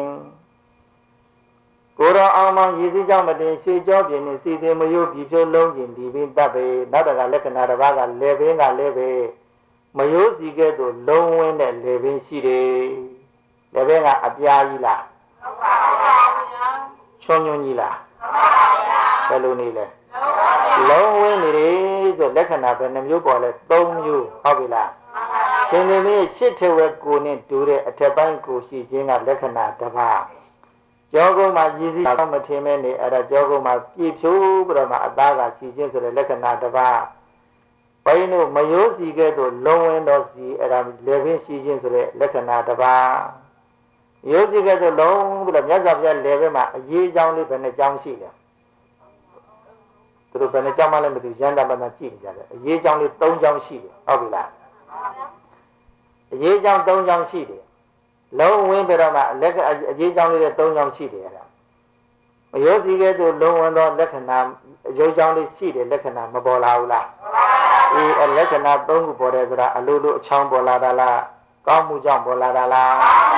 ကိုတော်အောင်မောင်ရည်စည်းကြောင့်မတင်ရွှေကြောပြင်းနေစီသေးမယုတ်ပြီးဖြိုးလုံးခြင်းဒီပင်တပ်ပဲနောက်တကလက္ခဏာတစ်ပါးကလေပင်ကလည်းပဲမယုတ်စီကဲ့သို့လုံးဝင်းတဲ့လေပင်ရှိတယ်လေပင်ကအပြားကြီးလားဟုတ်ပါဘူးဗျာချွန်ညွန်ကြီးလားဘယ်လိုနေလဲလုံးဝင်းနေတယ်ဆိုလက္ခဏာဘယ်နှမျိုးပေါ်လဲသုံးမျိုးဟုတ်ပြီလားရှင်သေမင်းရှစ်ထဝက်ကိုနဲ့တူတဲ့အထက်ပိုင်းကိုရှိခြင်းကလက္ခဏာတစ်ပါးကြောကုန်းမှာရည်စည်းမထင်မဲနေအဲ့ဒါကြောကုန်းမှာပြည့်ဖြိုးပြီးတော့မှအသားကရှိခြင်းဆိုတဲ့လက္ခဏာတစ်ပါးဘိန်းတို့မယိုးစီကဲ့သို့လုံးဝင်းတော့စီအဲ့ဒါလေပင်ရှိခြင်းဆိုတဲ့လက္ခဏာတစ်ပါးရိုးစီကဲ့သို့လုံးပြီးတော့မြတ်စွာဘုရားလေဘက်မှာအရေးကြောင်းလေးဘယ်နှကြောင်းရှိလဲသူတို့ဘယ်နှကြောင်းမှလည်းမသိရန်တာမှန်ကြည့်နေကြတယ်အရေးကြောင်းလေး၃ကြောင်းရှိတယ်ဟုတ်ပြီလားအရေးကြောင်း၃ကြောင်းရှိတယ်လုံးဝင်းပြီးတော့မှလက္ခအရေးကြောင်းလေးတွေ၃ကြောင်းရှိတယ်အဲ့ဒါမရိုးစီကဲ့သို့လုံးဝင်းသောလက္ခဏာအရေးကြောင်းလေးရှိတယ်လက္ခဏာမပေါ်လာဘူးလားအေးလက္ခဏာ၃ခုပေါ်တယ်ဆိုတာအလိုလိုအချောင်းပေါ်လာတာလားကောင်းမှုကြောင့်ပေါ်လာတာလား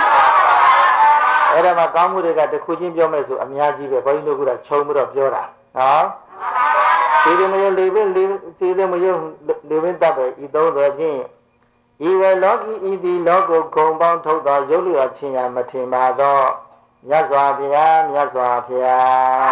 အဲ့ဒါမှကောင်းမှုတွေကတစ်ခုချင်းပြောမယ်ဆိုအများကြီးပဲဘုန်းကြီးတို့ကခြုံပြီးတော့ပြောတာနော်ဒီလိုမျိုးလေပင်လေစီတဲ့မယုံလေပင်တပ်ပဲဤသုံးတော်ဖြင့်ဤဝေလောကီဤသည်လောကုဂုံပေါင်းထုတ်သောရုပ်လျော်ခြင်းရမထင်ပါသောမြတ်စွာဘုရားမြတ်စွာဘုရား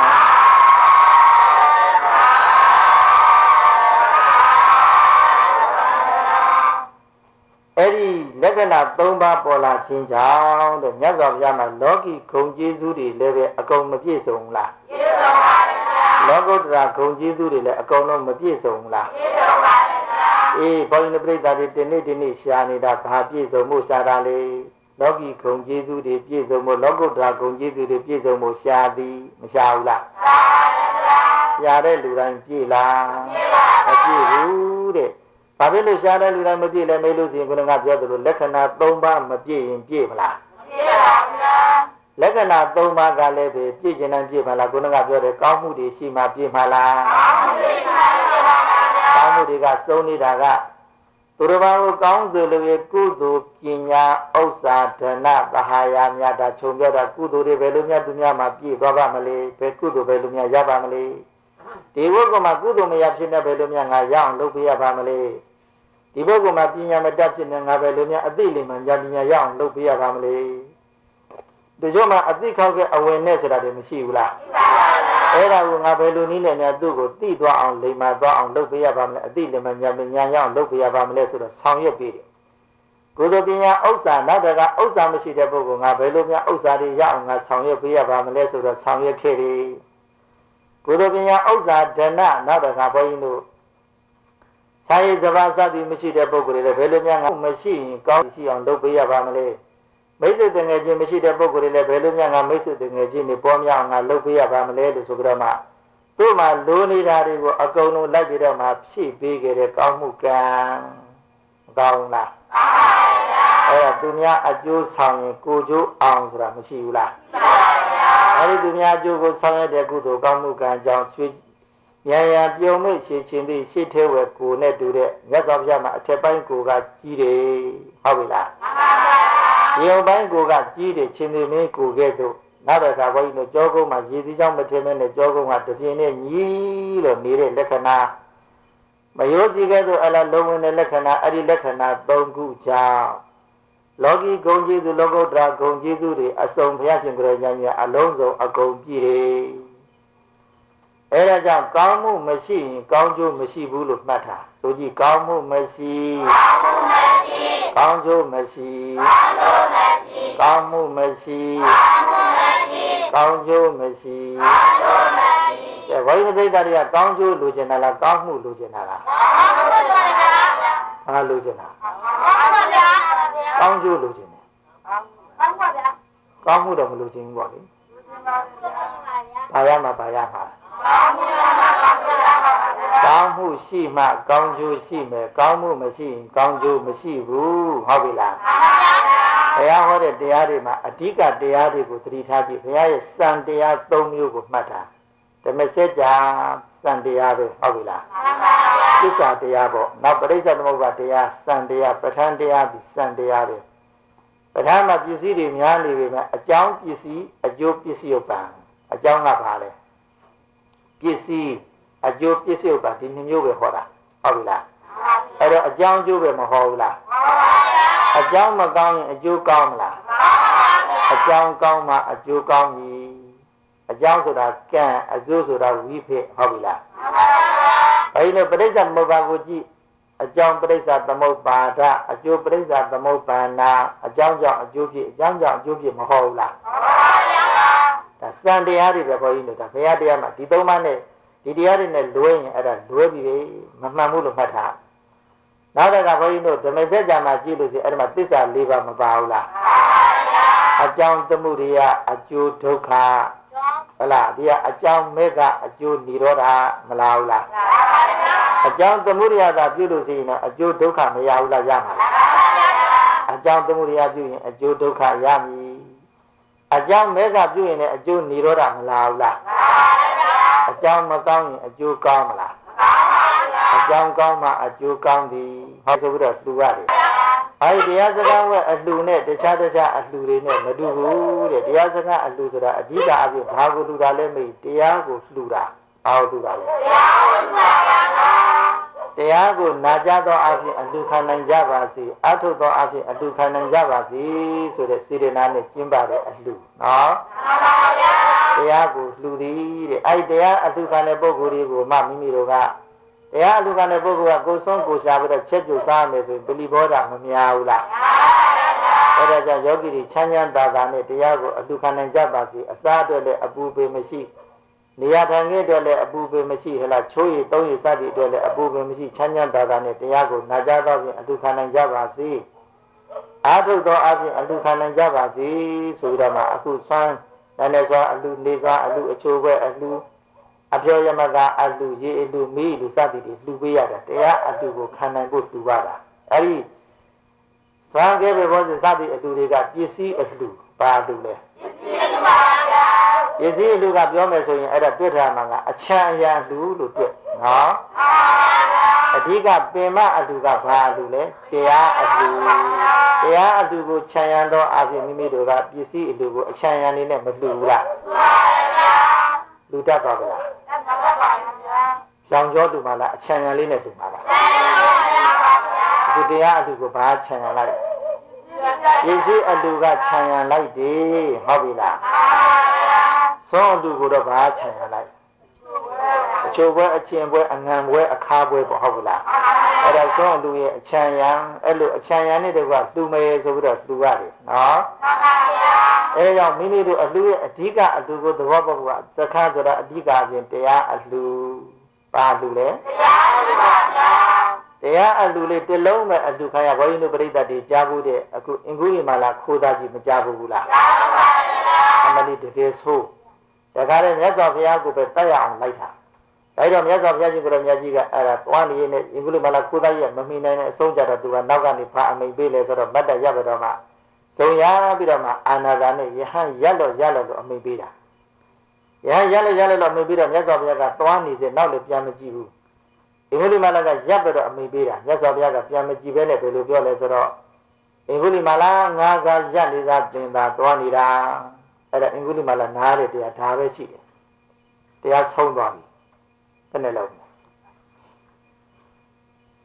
အဲ့ဒီလက္ခဏာ၃ပါးပေါ်လာခြင်းကြောင့်တဲ့မြတ်စွာဘုရားမှာလောကီဂုံကျေးဇူးတွေလည်းပဲအကုန်မပြည့်စုံဘူးလားပြည့်စုံပါဗျာလောကုတ္တရာဂုံကျေးဇူးတွေလည်းအကုန်လုံးမပြည့်စုံဘူးလားပြည့်စုံပါဗျာအေးဘုန်းကြီးပြိဿတွေဒီနေ့ဒီနေ့ရှားနေတာဘာပြည့်စုံမှုရှားတာလေလောကီဂုံကျေးဇူးတွေပြည့်စုံမှုလောကုတ္တရာဂုံကျေးဇူးတွေပြည့်စုံမှုရှားသည်မရှားဘူးလားရှားပါဗျာရှားတဲ့လူတိုင်းပြည့်လားပြည့်ပါမပြည့်ဘူးတဲ့ဘာဖြစ်လို့ရှားတဲ့လူတိုင်းမပြည့်လဲမေးလို့ရှိရင်ခုနကပြောသလိုလက္ခဏာ၃ပါးမပြည့်ရင်ပြည့်မလားမပြည့်ပါဘူးဗျာလက္ခဏာ၃ပါးကလည်းပဲပြည့်ခြင်းနဲ့ပြည့်ပါလားခုနကပြောတဲ့ကောင်းမှုတွေရှိမှပြည့်မှာလားကောင်းမှုတွေရှိမှပြည့်ပါလားကောင်းမှုတွေကစုံနေတာကသူတော်ဘာကိုကောင်းစေလို့ရကုသိုလ်ပညာဥစ္စာဒနာသဟာယမြတ်တာခြုံပြောတာကုသိုလ်တွေဘယ်လိုများသူများမှာပြည့်သွားပါမလဲဘယ်ကုသိုလ်ဘယ်လိုများရပါမလဲဒီဘုကမှာကုသိုလ်မရဖြစ်နေဘယ်လိုများငါရအောင်လုပ်ပေးရပါမလဲဒီဘုကမှာပညာမတတ်ဖြစ်နေငါဘယ်လိုများအသိလိမ္မာဉာဏ်ပညာရအောင်လုပ်ပေးရပါမလဲဒီကြောင့်မှအသိခောက်ကအဝင်နဲ့ဆိုတာတွေမရှိဘူးလားရှိပါပါအဲ့ဒါကိုငါဘယ်လိုနည်းနဲ့များသူ့ကိုသိသွားအောင်လိမ္မာသွားအောင်လုပ်ပေးရပါမလဲအသိလိမ္မာဉာဏ်ပညာရအောင်လုပ်ပေးရပါမလဲဆိုတော့ဆောင်ရွက်ပေးတယ်ကုသိုလ်ပညာဥစ္စာနောက်တကဥစ္စာမရှိတဲ့ပုဂ္ဂိုလ်ငါဘယ်လိုများဥစ္စာတွေရအောင်ငါဆောင်ရွက်ပေးရပါမလဲဆိုတော့ဆောင်ရွက်ခဲ့တယ်ကုသိုလ်ပညာဥစ္စာဒနာနောက်တကဘုန်းကြီးတို့စာရေးစဘာစသည်မရှိတဲ့ပုဂ္ဂိုလ်တွေလည်းဘယ်လိုများငါမရှိရင်ကောင်းရှိအောင်လုပ်ပေးရပါမလဲမိတ်ဆွေတငယ်ချင်းမရှိတဲ့ပုဂ္ဂိုလ်တွေလည်းဘယ်လိုများငါမိတ်ဆွေတငယ်ချင်းတွေပေါ်များအောင်ငါလုပ်ပေးရပါမလဲလို့ဆိုပြီးတော့မှသူ့မှာလိုနေတာတွေကိုအကုန်လုံးလိုက်ပြီးတော့မှဖြည့်ပေးခဲ့တဲ့ကောင်းမှုကံမကောင်းလားအဲ့ဒါသူများအကျိုးဆောင်ရင်ကိုကျိုးအောင်ဆိုတာမရှိဘူးလားရှိပါဗျာအဲ့ဒီသူများအကျိုးကိုဆောင်ရတဲ့ကုသိုလ်ကောင်းမှုကံကြောင့်ရွှေဉာဏ်ရပြုံးမှုရှင်းချင်းသည်ရှေ့ထဲဝဲကိုနဲ့တူတဲ့မြတ်စွာဘုရားမှာအထက်ပိုင်းကိုကကြီးတယ်ဟုတ်ပြီလားမှန်ပါဗျာဒီုံပိုင်းကိုကကြီးတယ်ချင်းသည်မင်းကိုကဲ့သို့နောက်တစ်ခါဘုန်းကြီးတို့ကြောကုန်းမှာရည်စည်းကြောင်းမထင်မဲနဲ့ကြောကုန်းကတပြင်းနဲ့ညီးလို့နေတဲ့လက္ခဏာမယိုးစီကဲ့သို့အလားလုံးဝင်တဲ့လက္ခဏာအဲ့ဒီလက္ခဏာ၃ခုကြောင့်လောကီဂုံကျေးဇူးလောကုတ္တရာဂုံကျေးဇူးတွေအစုံဘုရားရှင်ကိုယ်တော်ညာအလုံးစုံအကုန်ပြည့်တယ်အဲဒါကြောင့်ကောင်းမှုမရှိရင်ကောင်းကျိုးမရှိဘူးလို့မှတ်ထားဆိုကြည့်ကောင်းမှုမရှိကောင်းကျိုးမရှိကောင်းမှုမရှိကောင်းကျိုးမရှိအဲဝိနည်းပိဋကတွေကကောင်းကျိုးလိုချင်တာလားကောင်းမှုလိုချင်တာလားဘာလိုချင်တာကောင်းကျိုးလိုချင်တယ်ကောင်းမှုတော့မလိုချင်ဘူးပေါ့လေဘာရမှာဘာရမှာကောင်းမှုရှိမှကောင်းကျိုးရှိမယ်ကောင်းမှုမရှိရင်ကောင်းကျိုးမရှိဘူးဟုတ်ပြီလားဘုရားဟောတဲ့တရားတွေမှာအဓိကတရားတွေကိုသတိထားကြည့်ဘုရားရဲ့စံတရား၃မျိုးကိုမှတ်တာဓမ္မစကြာစံတရားပဲဟုတ်ပြီလားသစ္စာတရားပေါ့နောက်ပရိစ္ဆေသမုပ္ပါတရားစံတရားပဋ္ဌာန်းတရားဒီစံတရားပဲပဋ္ဌာန်းမှာပစ္စည်းတွေများနေပြီမဲ့အကြောင်းပစ္စည်းအကျိုးပစ္စည်းဥပ္ပါအကြောင်းကဘာလဲပစ္စည်းအကျိုးပစ္စည်းဥပ္ပါဒီနှစ်မျိုးပဲဟောတာဟုတ်ပြီလားအဲ့တော့အကြောင်းအကျိုးပဲမဟောဘူးလားအကြောင်းမကောင်းရင်အကျိုးကောင်းမလားအကြောင်းကောင်းမှအကျိုးကောင်းပြီအကြောင်းဆိုတာကံအကျိုးဆိုတာဝိဖိဟုတ်ပြီလားအဲဒီလိုပရိစ္ဆေသမုပ္ပါကိုကြည့်အကြောင်းပရိစ္ဆေသမုပ္ပါဒအကျိုးပရိစ္ဆေသမုပ္ပါဏအကြောင်းကြောင့်အကျိုးဖြစ်အကြောင်းကြောင့်အကျိုးဖြစ်မဟုတ်ဘူးလားဒါစံတရားတွေပဲခေါ်ရင်းလို့ဒါဘုရားတရားမှာဒီသုံးပါးနဲ့ဒီတရားတွေနဲ့လွဲရင်အဲ့ဒါလွဲပြီပဲမမှန်ဘူးလို့မှတ်ထားနောက်တစ်ခါဘုန်းကြီးတို့ဓမ္မစကြာမှာကြည့်လို့စီအဲ့ဒီမှာသစ္စာ၄ပါးမပါဘူးလားအကြောင်းသမုဒိယအကျိုးဒုက္ခဟလားဒီကအကြောင်းမေကအကျိုးនិရောဓမလားဘူးလားအကြောင်းသမုဒိယသာပြုလို့စီရင်တော့အကျိုးဒုက္ခမရဘူးလားရမှာလားအကြောင်းသမုဒိယပြုရင်အကျိုးဒုက္ခရမည်အကြောင်းမေကပြုရင်လည်းအကျိုးនិရောဓမလားဘူးလားအကြောင်းမကောင်းရင်အကျိုးကောင်းမလားအကြောင်းကောင်းမှအကျိုးကောင်းသည်ဟောဆိုပြီးတော့လှူရတယ်အဲဒီတရားစကားဝဲအလှူနဲ့တခြားတခြားအလှူတွေနဲ့မတူဘူးတဲ့တရားစကားအလှူဆိုတာအဓိကအပြင်ဘာကိုလှူတာလဲမေးတရားကိုလှူတာဘာကိုလှူတာလဲတရားကိုနာကြသောအပြင်အလှူခံနိုင်ကြပါစေအထုသောအပြင်အလှူခံနိုင်ကြပါစေဆိုတဲ့စေတနာနဲ့ကျင်းပတဲ့အလှူနော်တရားကိုလှူသည်တဲ့အဲဒီတရားအလှူခံတဲ့ပုဂ္ဂိုလ်တွေကိုမှမိမိတို့ကတရားအလှူခံတဲ့ပုဂ္ဂိုလ်ကကိုယ်ဆုံးကိုယ်ရှာပြီးတော့ချက်ပြူစားမယ်ဆိုရင်ပလီဘောဓမများဘူးလားအဲ့ဒါကြောင့်ယောဂီတွေချမ်းချမ်းသာသာနဲ့တရားကိုအလှူခံနိုင်ကြပါစေအစားအတွက်လည်းအပူပေမရှိနေရာထိုင်ခင်းအတွက်လည်းအပူပေမရှိဟဲ့လားချိုးရည်သုံးရည်စသည်အတွက်လည်းအပူပေမရှိချမ်းချမ်းသာသာနဲ့တရားကိုနာကြသောဖြင့်အလှူခံနိုင်ကြပါစေအာထုသောအပြင်အလှူခံနိုင်ကြပါစေဆိုပြီးတော့မှအခုဆွမ်းနည်းနည်းစွာအလှူနေစွာအလှူအချိုးပဲအလှူအပြောရမကအလှရေအလှမီးလူစသည်တွေလှူပေးရတာတရားအလှကိုခံနိုင်ဖို့လှူရတာအဲဒီစွမ်းခဲ့ပဲဘောစစသည်အလှတွေကပစ္စည်းအလှပါလှူလဲပစ္စည်းအလှပါဗျာပစ္စည်းအလှကပြောမယ်ဆိုရင်အဲ့ဒါတွေ့ထားမှာကအချမ်းအရာလှလို့တွေ့နော်အဓိကပင်မအလှကဘာအလှလဲတရားအလှတရားအလှကိုခြံရံသောအဖြစ်မိမိတို့ကပစ္စည်းအလှကိုအချမ်းရံနေနဲ့မလှဘူးလားလူတတ်ပါဗလားရောင်ကျော်တူမလားအချမ်းရံလေးနဲ့တူမလားဒီတရားအလှကိုဘာခြံရံလိုက်ပစ္စည်းအလှကခြံရံလိုက်တယ်ဟုတ်ပြီလားသောအလှကိုတော့ဘာခြံရံလိုက်အချို့ဘွဲအချင်းဘွဲအငံဘွဲအခါဘွဲပေါ့ဟုတ်ဘူးလားအဲ့ဒါသောအလှရဲ့အချမ်းရံအဲ့လိုအချမ်းရံနဲ့တကွာလှူမယ်ဆိုပြီးတော့လှူရတယ်နော်အဲကြောင့်မိမိတို့အလှရဲ့အဓိကအလှကိုသဘောပေါက်ဖို့ကသက္ခဆိုတာအဓိကအပြင်တရားအလှပါလှူလဲတရားအလှပါဗျာတရားအလှလေးတစ်လုံးပဲအလှခံရဘုန်းကြီးတို့ပြိဿတွေကြားဘူးတဲ့အခုအင်္ဂုရိမာလာခိုးသားကြီးမကြားဘူးလားကြားပါဗျာအမလီတကယ်ဆိုးတခါလေမြတ်စွာဘုရားကိုပဲတတ်ရအောင်လိုက်တာဒါကြောင့်မြတ်စွာဘုရားရှင်ကိုယ်တော်မြတ်ကြီးကအဲ့ဒါတွားနေနေအင်္ဂုရိမာလာခိုးသားကြီးကမမီနိုင်တဲ့အဆုံးကြတော့သူကနောက်ကနေဖာအမိန်ပေးလေဆိုတော့မတ်တရရတော့မှဇုံရပြီးတော့မှအာနာသာနဲ့ယဟန်ရက်လို့ရက်လို့အမိန်ပေးတာယဟန်ရက်လို့ရက်လို့အမိန်ပေးတော့မြတ်စွာဘုရားကတွားနေစေနောက်လည်းပြန်မကြည့်ဘူးအင်္ဂုလိမာလာကရပ်ပြီးတော့အမိန်ပေးတာမြတ်စွာဘုရားကပြန်မကြည့်ဘဲနဲ့ဘယ်လိုပြောလဲဆိုတော့အင်္ဂုလိမာလာငါကရပ်နေသာတင်သာတွားနေတာအဲ့ဒါအင်္ဂုလိမာလာနားတဲ့တရားဒါပဲရှိတယ်တရားဆုံးသွားပြီဘယ်နဲ့လောက်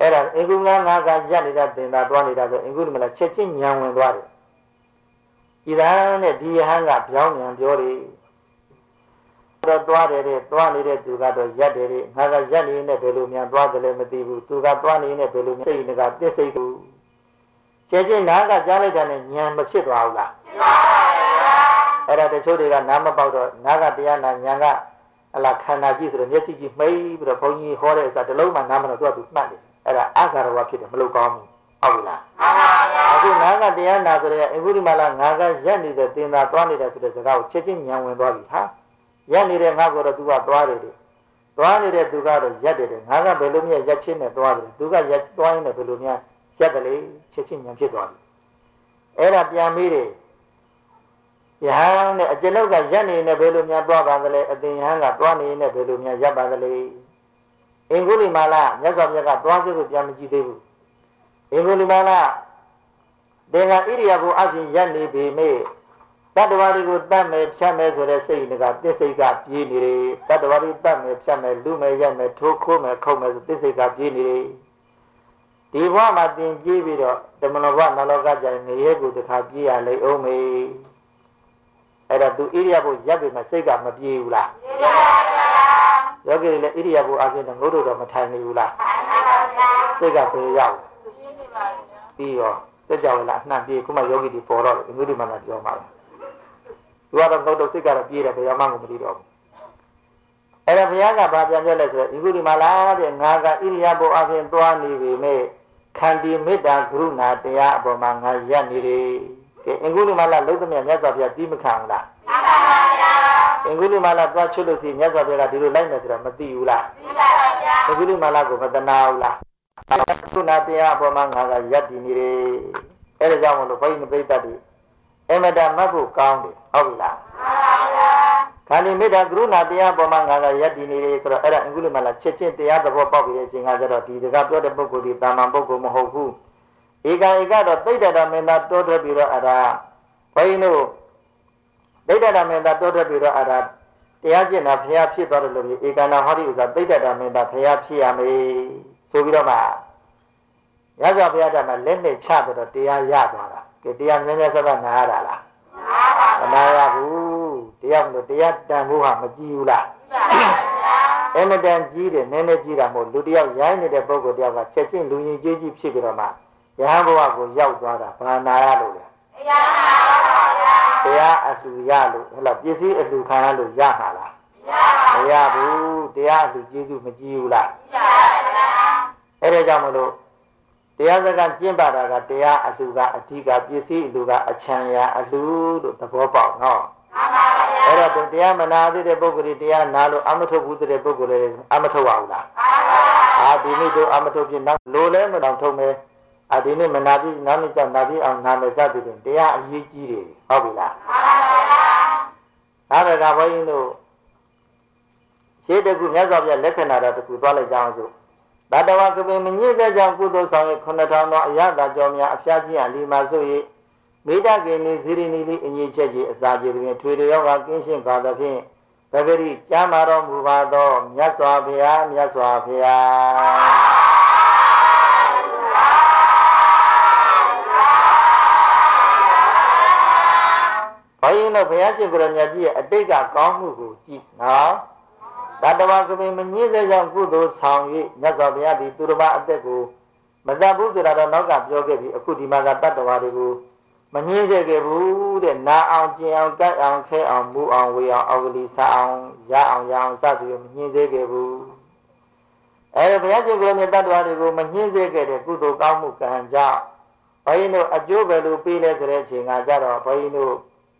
အဲ့ဒါအင်္ဂုလငါးကရက်နေတာတင်တာသွားနေတာဆိုအင်္ဂုလမလားချက်ချင်းညံဝင်သွားတယ်ဒီသားနဲ့ဒီယဟန်ကပြောင်းပြန်ပြောတယ်တော့သွားတယ်တဲ့သွားနေတဲ့သူကတော့ရက်တယ်တဲ့ငါကရက်နေနဲ့ဘယ်လိုများသွားတယ်လဲမသိဘူးသူကသွားနေနဲ့ဘယ်လိုများစိတ်ကတစ်စိတ်ကူချက်ချင်းနားကကြားလိုက်တာနဲ့ညံမဖြစ်သွားဘူးလားဖြစ်ပါဘူးအဲ့ဒါတချို့တွေကနားမပေါက်တော့နားကတရားနာညံကအလားခန္ဓာကြည့်ဆိုတော့မျက်စိကြည့်မှိပြီးတော့ဘုန်းကြီးဟောတဲ့အစားတစ်လုံးမှနားမတော့သူကသူမှတ်တယ်အဲ့ဒါအာဃာရဝဖြစ်တယ်မလို့ကောင်းဘူးဟုတ်ပြီလားအခုနားကတရားနာဆိုတဲ့အင်္ဂုလိမလာငါကရက်နေတဲ့တင်သာသွားနေတဲ့ဆိုတဲ့စကားကိုချက်ချင်းညံဝင်သွားပြီဟာရက်နေတဲ့ငါကတော့သူကသွားတယ်တဲ့သွားနေတဲ့သူကတော့ရက်တယ်တဲ့ငါကဘယ်လိုများရက်ချင်းနဲ့သွားတယ်သူကရက်သွားရင်လည်းဘယ်လိုများရက်တယ်လေချက်ချင်းညံဖြစ်သွားပြီအဲ့ဒါပြန်မေးတယ်ယဟန်နဲ့အကျွန်ုပ်ကရက်နေနဲ့ဘယ်လိုများသွားပါသလဲအသင်ယဟန်ကသွားနေနဲ့ဘယ်လိုများရက်ပါသလဲအင်္ဂုလိမာလာမြတ်စွာဘုရားကသွားစစ်ဖို့ပြန်မကြည့်သေးဘူးအင်္ဂုလိမာလာတင်ကဣရိယာပုအပြင်ရက်နေပေမဲ့တတ္တဝါတွေကိုတတ်မယ်ဖြတ်မယ်ဆိုတဲ့စိတ်ကသစ္စိတ်ကပြေးနေတယ်တတ္တဝါတွေတတ်မယ်ဖြတ်မယ်လူမယ်ရက်မယ်ထိုးခိုးမယ်ခုတ်မယ်ဆိုသစ္စိတ်ကပြေးနေတယ်ဒီဘဝမှာသင်ပြေးပြီးတော့တမန်တော်ဘနလောကကြိုင်ငရဲကိုတခါပြေးရလိမ့်အောင်မေအဲ့ဒါသူဣရိယာပုရက်ပေမဲ့စိတ်ကမပြေးဘူးလားပြေးပါဗျာယောဂီတွေလည်းဣရိယာပုအပြင်တော့ငုတ်တော့မထိုင်နေဘူးလားထိုင်ပါဗျာစိတ်ကဘယ်ရောက်ပြေးနေပါဗျာပြီးရောစက်ကြောင်လာအနှံ့ပြေးခုမှယောဂီတွေပေါ်တော့တယ်အငွေတွေမှလည်းပြောမှာသူကတော့ငုတ်တော့စိတ်ကတော့ပြေးတယ်ဘယ်မှမမသိတော့ဘူးအဲ့ဒါဘုရားကဘာပြန်ပြောလဲဆိုတော့ဤကုဒီမှာလားတဲ့ငါကဣရိယာပုအပြင်သွားနေပြီမဲ့ခန္တီမေတ္တာကရုဏာတရားအပေါ်မှာငါရက်နေတယ်ကဲအင်္ဂုလိမာလာလုံးသမီးမြတ်စွာဘုရားတီးမခံဘူးလားမှန်ပါဗျာအင်္ဂုလိမာလာသွားချွတ်လို့စီမြတ်စွာဘုရားကဒီလိုလိုက်မယ်ဆိုတော့မသိဘူးလားသိပါပါဗျာအင်္ဂုလိမာလာကိုမတနာဘူးလားကရုဏာတရားအပေါ်မှာငါကရက်တည်နေတယ်အဲ့ဒါကြောင့်မလို့ဘုန်းကြီးပြိတ္တတွေအမတမတ်ဖို့ကောင်းတယ်ဟုတ်ပြီလားမှန်ပါဗျာခန္တီမေတ္တာကရုဏာတရားအပေါ်မှာငါကရက်တည်နေတယ်ဆိုတော့အဲ့ဒါအင်္ဂုလိမာလာချက်ချင်းတရားသဘောပေါက်ပြီးတဲ့အချိန်ကကျတော့ဒီစကားပြောတဲ့ပုဂ္ဂိုလ်ဒီတာမန်ပုဂ္ဂိုလ်မဟုတ်ဘူးဧကဧကတော့သိတ္တတာမင်းသားတိုးထွက်ပြီးတော့အဲ့ဒါဘုန်းကြီးတို့သိတ္တတာမင်းသားတိုးထွက်ပြီးတော့အဲ့ဒါတရားကျင့်တာဖျားဖြစ်သွားတယ်လို့ဧကနာဟောဒီဥစ္စာသိတ္တတာမင်းသားဖျားဖြစ်ရမယ်ဆိုပြီးတော့မှရသော်ဘုရားကမှလက်နဲ့ချပြီးတော့တရားရသွားတာကဲတရားမြဲမြဲဆက်ဆက်နာရတာလားမနာရဘူးတရားမလို့တရားတန်ဖို့ဟာမကြည့်ဘူးလားအမတန်ကြီးတယ်နည်းနည်းကြီးတာမဟုတ်လူတယောက်ရိုင်းနေတဲ့ပုဂ္ဂိုလ်တယောက်ကချက်ချင်းလူရင်ကြီးကြီးဖြစ်ပြီးတော့မှယဟန်ဘဝကိုရောက်သွားတာဘာနာရလို့လဲတရားနာပါဗျာတရားအလှရလို့ဟဲ့လားပစ္စည်းအလှခံရလို့ရမှာလားမရဘူးတရားအလှကျေးဇူးမကြည့်ဘူးလားကြည့်ပါဗျာအဲ့ဒါကြောင့်မလို့တရားစကားကျင့်ပါတာကတရားအလှကအဓိကပစ္စည်းအလှကအချမ်းရာအလှလို့သဘောပေါက်နော်မှန်ပါဗျာအဲ့တော့တရားမနာသေးတဲ့ပုဂ္ဂိုလ်တရားနာလို့အမထုတ်ဘူးတဲ့ပုဂ္ဂိုလ်လည်းအမထုတ်ပါဘူးလားမှန်ပါဗျာအာဒီနေ့တို့အမထုတ်ဖြစ်နောက်လိုလဲမတော်ထုံးမယ်အဒီနေ့မနာပြီးနောက်နေ့ကျနာပြီးအောင်နာမယ်စသည်ဖြင့်တရားအရေးကြီးတယ်ဟုတ်ပြီလားမှန်ပါဗျာဒါကဘုန်းကြီးတို့ရှင်းတခုမြတ်စွာဘုရားလက္ခဏာတော်တခုသွားလိုက်ကြအောင်စို့တတဝကပိမညစ်တဲ့ကြောင့်ကုသိုလ်ဆောင်ရဲ့ခုနှစ်ထောင်သောအရသာကြောင့်များအဖျားကြီးအလီမာဆို၏မိတ္တကေနိဇီရိနိတိအငြိချက်ကြီးအစာကြီးတွင်ထွေတရောကကင်းရှင်းပါသဖြင့်ဘဂရိကျမ်းမာတော်မူပါသောမြတ်စွာဘုရားမြတ်စွာဘုရားဘုန်းကြီးတို့ဘုရားရှင်ကိုရမြတ်ကြီးရဲ့အတိတ်ကကောင်းမှုကိုကြည့်နော်တတဝကပိမညစ်တဲ့ကြောင့်ကုသိုလ်ဆောင်၍မြတ်စွာဘုရားသည်သူတစ်ပါးအသက်ကိုမတတ်ဘူးဆိုတာတော့နောက်ကပြောခဲ့ပြီအခုဒီမှာကတတ္တဝါတွေကိုမညစ်ခဲ့ဘူးတဲ့နာအောင်ကျင်အောင်ကြိုက်အောင်ခဲအောင်မူအောင်ဝေအောင်အောက်ကလေးစားအောင်ရအောင်ရအောင်စသည်ဖြင့်မညစ်စေခဲ့ဘူးအဲဘုရားရှင်ကိုယ်မြတ်တတ္တဝါတွေကိုမညစ်စေခဲ့တဲ့ကုသိုလ်ကောင်းမှုကံကြောင့်ဘုန်းကြီးတို့အကျိုးပဲလို့ပေးလဲဆိုတဲ့အချိန်ကကြတော့ဘုန်းကြီးတို့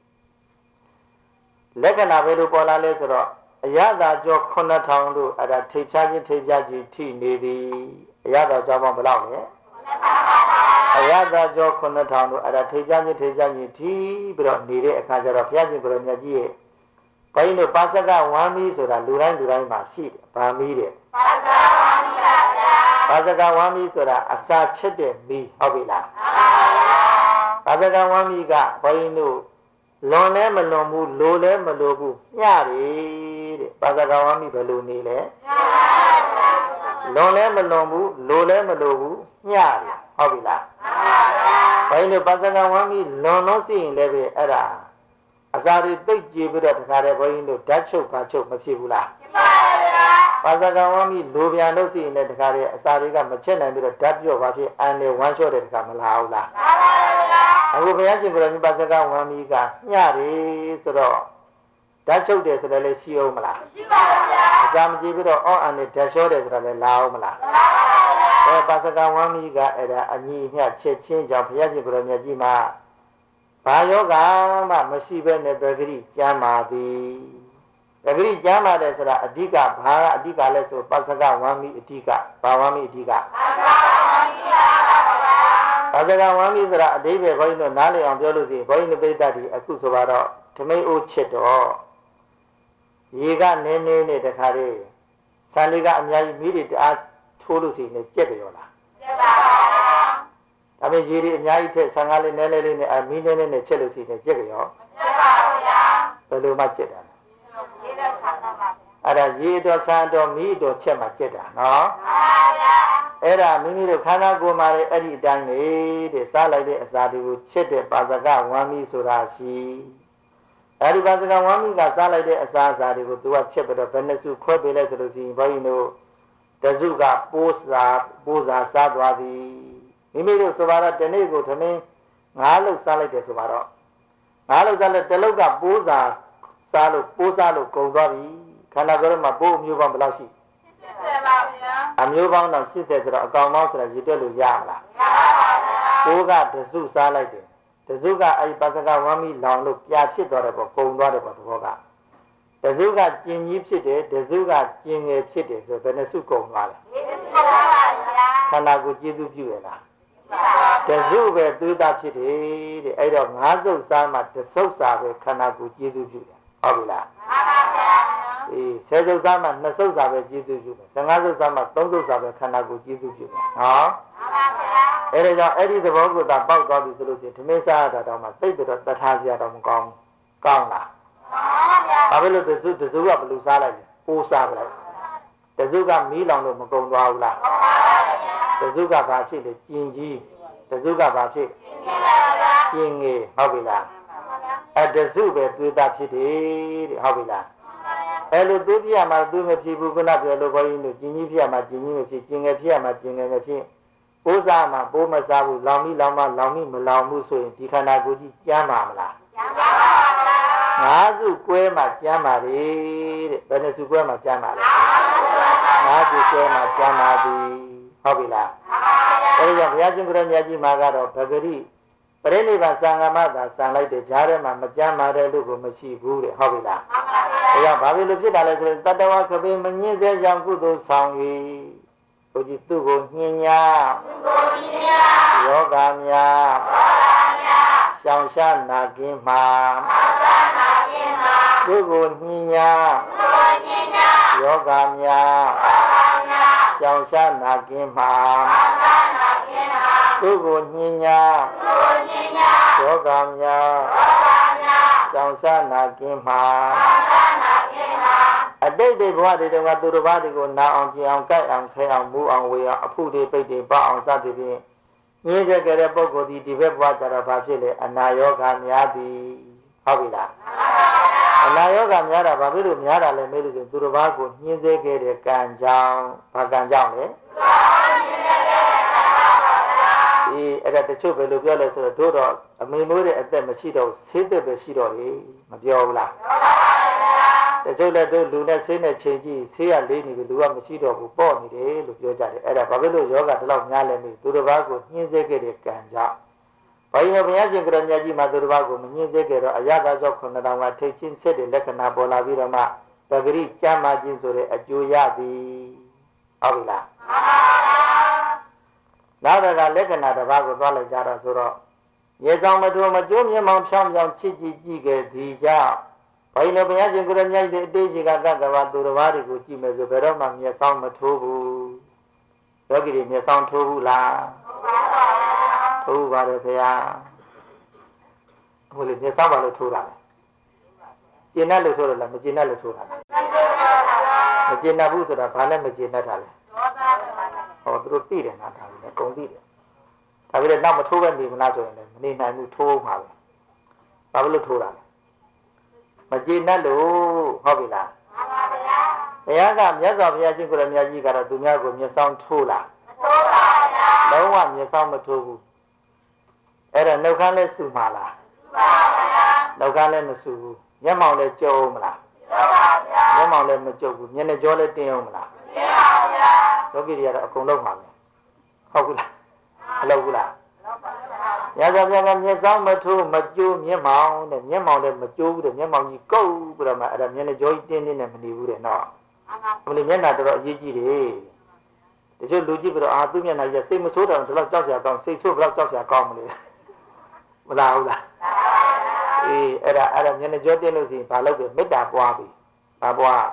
လက္ခဏာပဲလို့ပေါ်လာလဲဆိုတော့အရသာကျော်ခုနှစ်ထောင်တို့အဲ့ဒါထိပ်ဖြားခြင်းထိပ်ဖြားခြင်းထိနေသည်အရသာကျော်ပေါင်းဘယ်လောက်လဲအရသာကျော်ခုနှစ်ထောင်တို့အဲ့ဒါထိပ်ဖြားခြင်းထိပ်ဖြားခြင်းထိပြီးတော့နေတဲ့အခါကျတော့ဘုရားရှင်ကိုယ်တော်မြတ်ကြီးရဲ့ဘုန်းကြီးတို့ပါစကဝမ်းမီးဆိုတာလူတိုင်းလူတိုင်းမှာရှိတယ်ဗာမီးတယ်ပါစကဝမ်းမီးပါဗျာပါစကဝမ်းမီးဆိုတာအစာချက်တဲ့မီးဟုတ်ပြီလားပါစကဝမ်းမီးကဘုန်းကြီးတို့လွန်လဲမလွန်ဘူးလိုလဲမလိုဘူးညတယ်တဲ့ပါဇဂဝါမိဘယ်လိုနေလဲညပါဗျာလွန်လဲမလွန်ဘူးလိုလဲမလိုဘူးညတယ်ဟုတ်ပြီလားဘိုင်းတို့ပါစကဝမ်းပြီးလွန်လို့ရှိရင်လည်းပဲအဲ့ဒါအစာတွေတိတ်ကြည့်ပြီးတော့တခါတည်းဘိုင်းတို့ဓာတ်ချုပ်ပါချုပ်မဖြစ်ဘူးလားဖြစ်ပါဗျာပါစကဝမ်းပြီးလိုပြန်လို့ရှိရင်လည်းတခါတည်းအစာတွေကမချက်နိုင်ပြီးတော့ဓာတ်ပြော့ပါဖြစ်အန်နေဝမ်းလျှော့တဲ့တခါမလာဘူးလားမှန်ပါဗျာအခုဘုရားရှင်ကိုယ်တော်မြတ်ပါစကဝမ်းပြီးကညတယ်ဆိုတော့ဓာတ်ချုပ်တယ်ဆိုလည်းလည်းရှိအောင်မလားရှိပါဗျာအစာမကြည့်ပြီးတော့အော့အန်နေဓာတ်လျှော့တယ်ဆိုတော့လည်းလာအောင်မလားမှန်ပါဗျာအဲပါစကဝမ်းပြီးကအဲ့ဒါအညီမျှချက်ချင်းကြောင့်ဘုရားရှင်ကိုယ်တော်မြတ်ကြီးမှာဘာယောဂမှမရှိဘဲနဲ့ပဂရိကျမ်းပါသည်ပဂရိကျမ်းပါတယ်ဆိုတာအဓိကဘာကအဓိကလဲဆိုပသကဝမ်းမိအဓိကဘာဝမ်းမိအဓိကပသကဝမ်းမိဆိုတာအဓိပ္ပာယ်ဘုန်းကြီးတို့နားလည်အောင်ပြောလို့ရှိရင်ဘုန်းကြီးတို့ပိဋကတိအခုဆိုတော့ဓမိတ်အိုးချစ်တော့ရေကနည်းနည်းနဲ့တခါတည်းဆန်လေးကအများကြီးမိတွေတအားထိုးလို့ရှိရင်ကြက်ကြော်လားကြက်ပါဒါပေမဲ့ရေတွေအများကြီးထက်ဆန်ကားလေးနည်းနည်းလေးနဲ့အမီးနည်းနည်းနဲ့ချက်လို့ရှိရင်ကြက်ကြော်ကြက်ပါဗျာဘယ်လိုမှကြက်တာရေတော့ဆန်တော့ပါဗျာအဲ့ဒါရေတော့ဆန်တော့မီးတော့ချက်မှကြက်တာနော်မှန်ပါဗျာအဲ့ဒါမိမိတို့ခန္ဓာကိုယ်မှာလည်းအဲ့ဒီအတိုင်းပဲတဲ့စားလိုက်တဲ့အစာတွေကိုချက်တဲ့ပါဇကဝမ်းမီဆိုတာရှိအဲ့ဒီပါဇကဝမ်းမီကစားလိုက်တဲ့အစာအစာတွေကိုသူကချက်ပြီးတော့ဘယ်နှစုခွဲပေးလဲဆိုလို့ရှိရင်ဘုန်းကြီးတို့တစုကပိုးစာပိုးစာစားသွားသည်မိမိတို့ဆိုပါတော့တနေ့ကိုသမင်းငါးလုတ်စားလိုက်တယ်ဆိုပါတော့ငါးလုတ်စားလို့တလုတ်ကပိုးစာစားလို့ပိုးစားလို့ကုန်သွားပြီခန္ဓာကိုယ်မှာပိုးအမျိုးပေါင်းဘယ်လောက်ရှိရှစ်ဆယ်ပါဗျာအမျိုးပေါင်းတော့ရှစ်ဆယ်ဆိုတော့အကောင်ပေါင်းဆိုတာရည်တွက်လို့ရမလားမရပါဘူးပိုးကတစုစားလိုက်တယ်တစုကအဲ့ပါစကဝမ်းမီလောင်လို့ပြာဖြစ်သွားတယ်ပေါ့ကုန်သွားတယ်ပေါ့သဘောကတစုကကျင်ကြီးဖြစ်တယ်တစုကကျင်ငယ်ဖြစ်တယ်ဆိုဘယ်နှစုကုန်သွားလဲခန္ဓာကိုယ်ကျေစုပြုရလားတစုပဲသွေးသားဖြစ်တယ်တဲ့အဲ့တော့ငါးစုပ်စားမှတစ်စုပ်စားပဲခန္ဓာကိုယ်ကျေစုပြုတယ်ဟုတ်ပြီလားမှန်ပါဗျာအေးဆယ်စုပ်စားမှနှစ်စုပ်စားပဲကျေစုပြုတယ်ဆယ်ငါးစုပ်စားမှသုံးစုပ်စားပဲခန္ဓာကိုယ်ကျေစုပြုတယ်နော်မှန်ပါဗျာအဲ့ဒါကြောင့်အဲ့ဒီသဘောကိုသာပေါက်သွားပြီဆိုလို့ရှိရင်ဓမေစားရတာတော့မှသိပ်ပြီးတော့တထားစရာတော့မကောင်းဘူးကောင်းလားမှန်ပါဗျာဘာဖြစ်လို့တစုတစုကဘယ်လိုစားလိုက်လဲပိုးစားလိုက်တစုကမီးလောင်လို့မကုန်သွားဘူးလားမှန်ပါဗျာတစုကဘာဖြစ်လဲကျင်ကြီးတစုကဘာဖြစ်ကျင်ငယ်ဟုတ်ပြီလားအဲတစုပဲသွေးသားဖြစ်တယ်တဲ့ဟုတ်ပြီလားအဲလိုသွေးပြရမှာသွေးမဖြစ်ဘူးခုနပြောလို့ဘုန်းကြီးတို့ကျင်ကြီးဖြစ်ရမှာကျင်ကြီးမဖြစ်ကျင်ငယ်ဖြစ်ရမှာကျင်ငယ်မဖြစ်ပိုးစားမှာပိုးမစားဘူးလောင်မိလောင်မလောင်မိမလောင်ဘူးဆိုရင်ဒီခန္ဓာကိုယ်ကြီးကျမ်းပါမလားကျမ်းပါပါဗျာငါးစုကွဲမှာကျမ်းပါလေတဲ့ဘယ်နှစုကွဲမှာကျမ်းပါလဲငါးစုကွဲမှာကျမ်းပါသည်ဟုတ်ပြီလားအဲဒါကြောင့်ဘုရားရှင်ကိုယ်တော်မြတ်ကြီးမှာကတော့ဗဂရိပရိနိဗ္ဗာန်သံဃာမသာဆံလိုက်တဲ့ဈာထဲမှာမကြမ်းမာတဲ့လူကိုမရှိဘူးတဲ့ဟုတ်ပြီလားမှန်ပါဗျာဒါကြောင့်ဘာဖြစ်လို့ဖြစ်တာလဲဆိုရင်တတ္တဝါခပိမငင်းစေကြောင့်ကုသိုလ်ဆောင်၍ဘုရားသူ့ကိုညှင်းညာသူ့ကိုညှင်းညာယောဂများယောဂများရှောင်ရှားနာကင်းမှာရှောင်ရှားနာကင်းမှာသူ့ကိုညှင်းညာသူ့ကိုညှင်းညာယောဂများယောဂများရှောင်ရှားနာကင်းမှာရှောင်ရှားနာကင်းမှာသူ့ကိုညှင်းညာသူ့ကိုညှင်းညာယောဂများယောဂများရှောင်ရှားနာကင်းမှာရှောင်ရှားနာကင်းမှာအတိတ်တွေဘဝတွေတုန်းကသူတစ်ပါးတွေကိုနာအောင်ကြင်အောင်ကြိုက်အောင်ခဲအောင်မူအောင်ဝေအောင်အဖုတွေပိတ်တွေပအောင်စသဖြင့်မြင်ကြတဲ့ပုဂ္ဂိုလ်ဒီဒီဘက်ဘဝကြတော့ဘာဖြစ်လဲအနာယောဂများသည်ဟုတ်ပြီလားအနာယောဂများတာဘာဖြစ်လို့များတာလဲမေးလို့ဆိုသူတစ်ပါးကိုညှင်းစေခဲ့တဲ့ကံကြောင့်ဘာကံကြောင့်လဲအေးအဲ့ဒါတချို့ပဲလို့ပြောလဲဆိုတော့တို့တော့အမေမိုးတဲ့အသက်မရှိတော့ဆေးသက်ပဲရှိတော့လေမပြောဘူးလားတချို့လည်းတို့လူနဲ့ဆေးနဲ့ချိန်ကြည့်ဆေးရလေးနေပြီလူကမရှိတော့ဘူးပေါ့နေတယ်လို့ပြောကြတယ်အဲ့ဒါဘာဖြစ်လို့ယောဂဒီလောက်များလဲမေးသူတစ်ပါးကိုညှင်းစေခဲ့တဲ့ကံကြောင့်ဘာလို့ဘုရားရှင်ကရမြတ်ကြီးမှာသူတစ်ပါးကိုမညှင်းစေခဲ့တော့အရသာကြောင့်ခုနှစ်တောင်ကထိတ်ချင်းဆက်တဲ့လက္ခဏာပေါ်လာပြီးတော့မှပဂရိကျမ်းမာခြင်းဆိုတဲ့အကျိုးရသည်ဟုတ်ပြီလားနောက်တော့လက္ခဏာတစ်ပါးကိုသွားလိုက်ကြတော့ဆိုတော့ရေဆောင်မထိုးမကျိုးမြင်မောင်ဖြောင်းဖြောင်းချစ်ကြည့်ကြည့်ခဲ့သည်ကြောင့်ဘာလို့ဘုရားရှင်ကိုရမြတ်ရဲ့အတေးရှိကကကဘာသူတစ်ပါးတွေကိုကြည့်မယ်ဆိုဘယ်တော့မှမျက်စောင်းမထိုးဘူးယောဂီတွေမျက်စောင်းထိုးဘူးလားထိုးပါတယ်ခင်ဗျာဟိုလေမျက်စောင်းပါလို့ထိုးတာလေကျင်တတ်လို့ထိုးတယ်လားမကျင်တတ်လို့ထိုးတာလားမကျင်တတ်ဘူးဆိုတာဘာနဲ့မကျင်တတ်တာလဲဟောသူတို့သိတယ်ငါဒါလည်းအကုန်သိတယ်ဒါပေမဲ့နောက်မထိုးပဲနေမလားဆိုရင်လည်းမနေနိုင်ဘူးထိုးမှာပဲဘာလို့ထိုးတာလဲမကျေနပ်လို့ဟုတ်ပြီလားမှန်ပါဗျာဘုရားကမြတ်စွာဘုရားရှင်ကိုယ်တော်မြတ်ကြီးကတော့သူများကိုမျက်စောင်းထိုးလားမထိုးပါဗျာလုံးဝမျက်စောင်းမထိုးဘူးအဲ့ဒါနှုတ်ခမ်းလဲဆူမှာလားဆူပါဗျာနှုတ်ခမ်းလဲမဆူဘူးမျက်မှောင်လဲကြုံအောင်မလားကြုံပါဗျာမျက်မှောင်လဲမကြုံဘူးမျက်နှာကြောလဲတင်းအောင်မလားတင်းပါဗျာယောဂီတွေကတော့အကုန်လုံးပါပဲဟုတ်ကူလားမလုပ်ဘူးလားရသော်ပြကမျက်စောင်းမထိုးမကြိုးမျက်မှောင်တဲ့မျက်မှောင်လည်းမကြိုးဘူးတဲ့မျက်မှောင်ကြီးကုတ်ပြီးတော့မှအဲ့ဒါမျက်နှာကြောကြီးတင်းတင်းနဲ့မနေဘူးတဲ့နော်ဘယ်လိုမျက်နှာတော်တော်အရေးကြီးတယ်တချို့လူကြည့်ပြီးတော့အာသူ့မျက်နှာကြီးစိတ်မဆိုးတော့ဒီလောက်ကြောက်စရာကောင်းစိတ်ဆိုးဘယ်လောက်ကြောက်စရာကောင်းမလဲမလားဟုတ်လားအေးအဲ့ဒါအဲ့ဒါမျက်နှာကြောတင်းလို့ရှိရင်ဘာလုပ်လဲမေတ္တာပွားပြီဘာပွား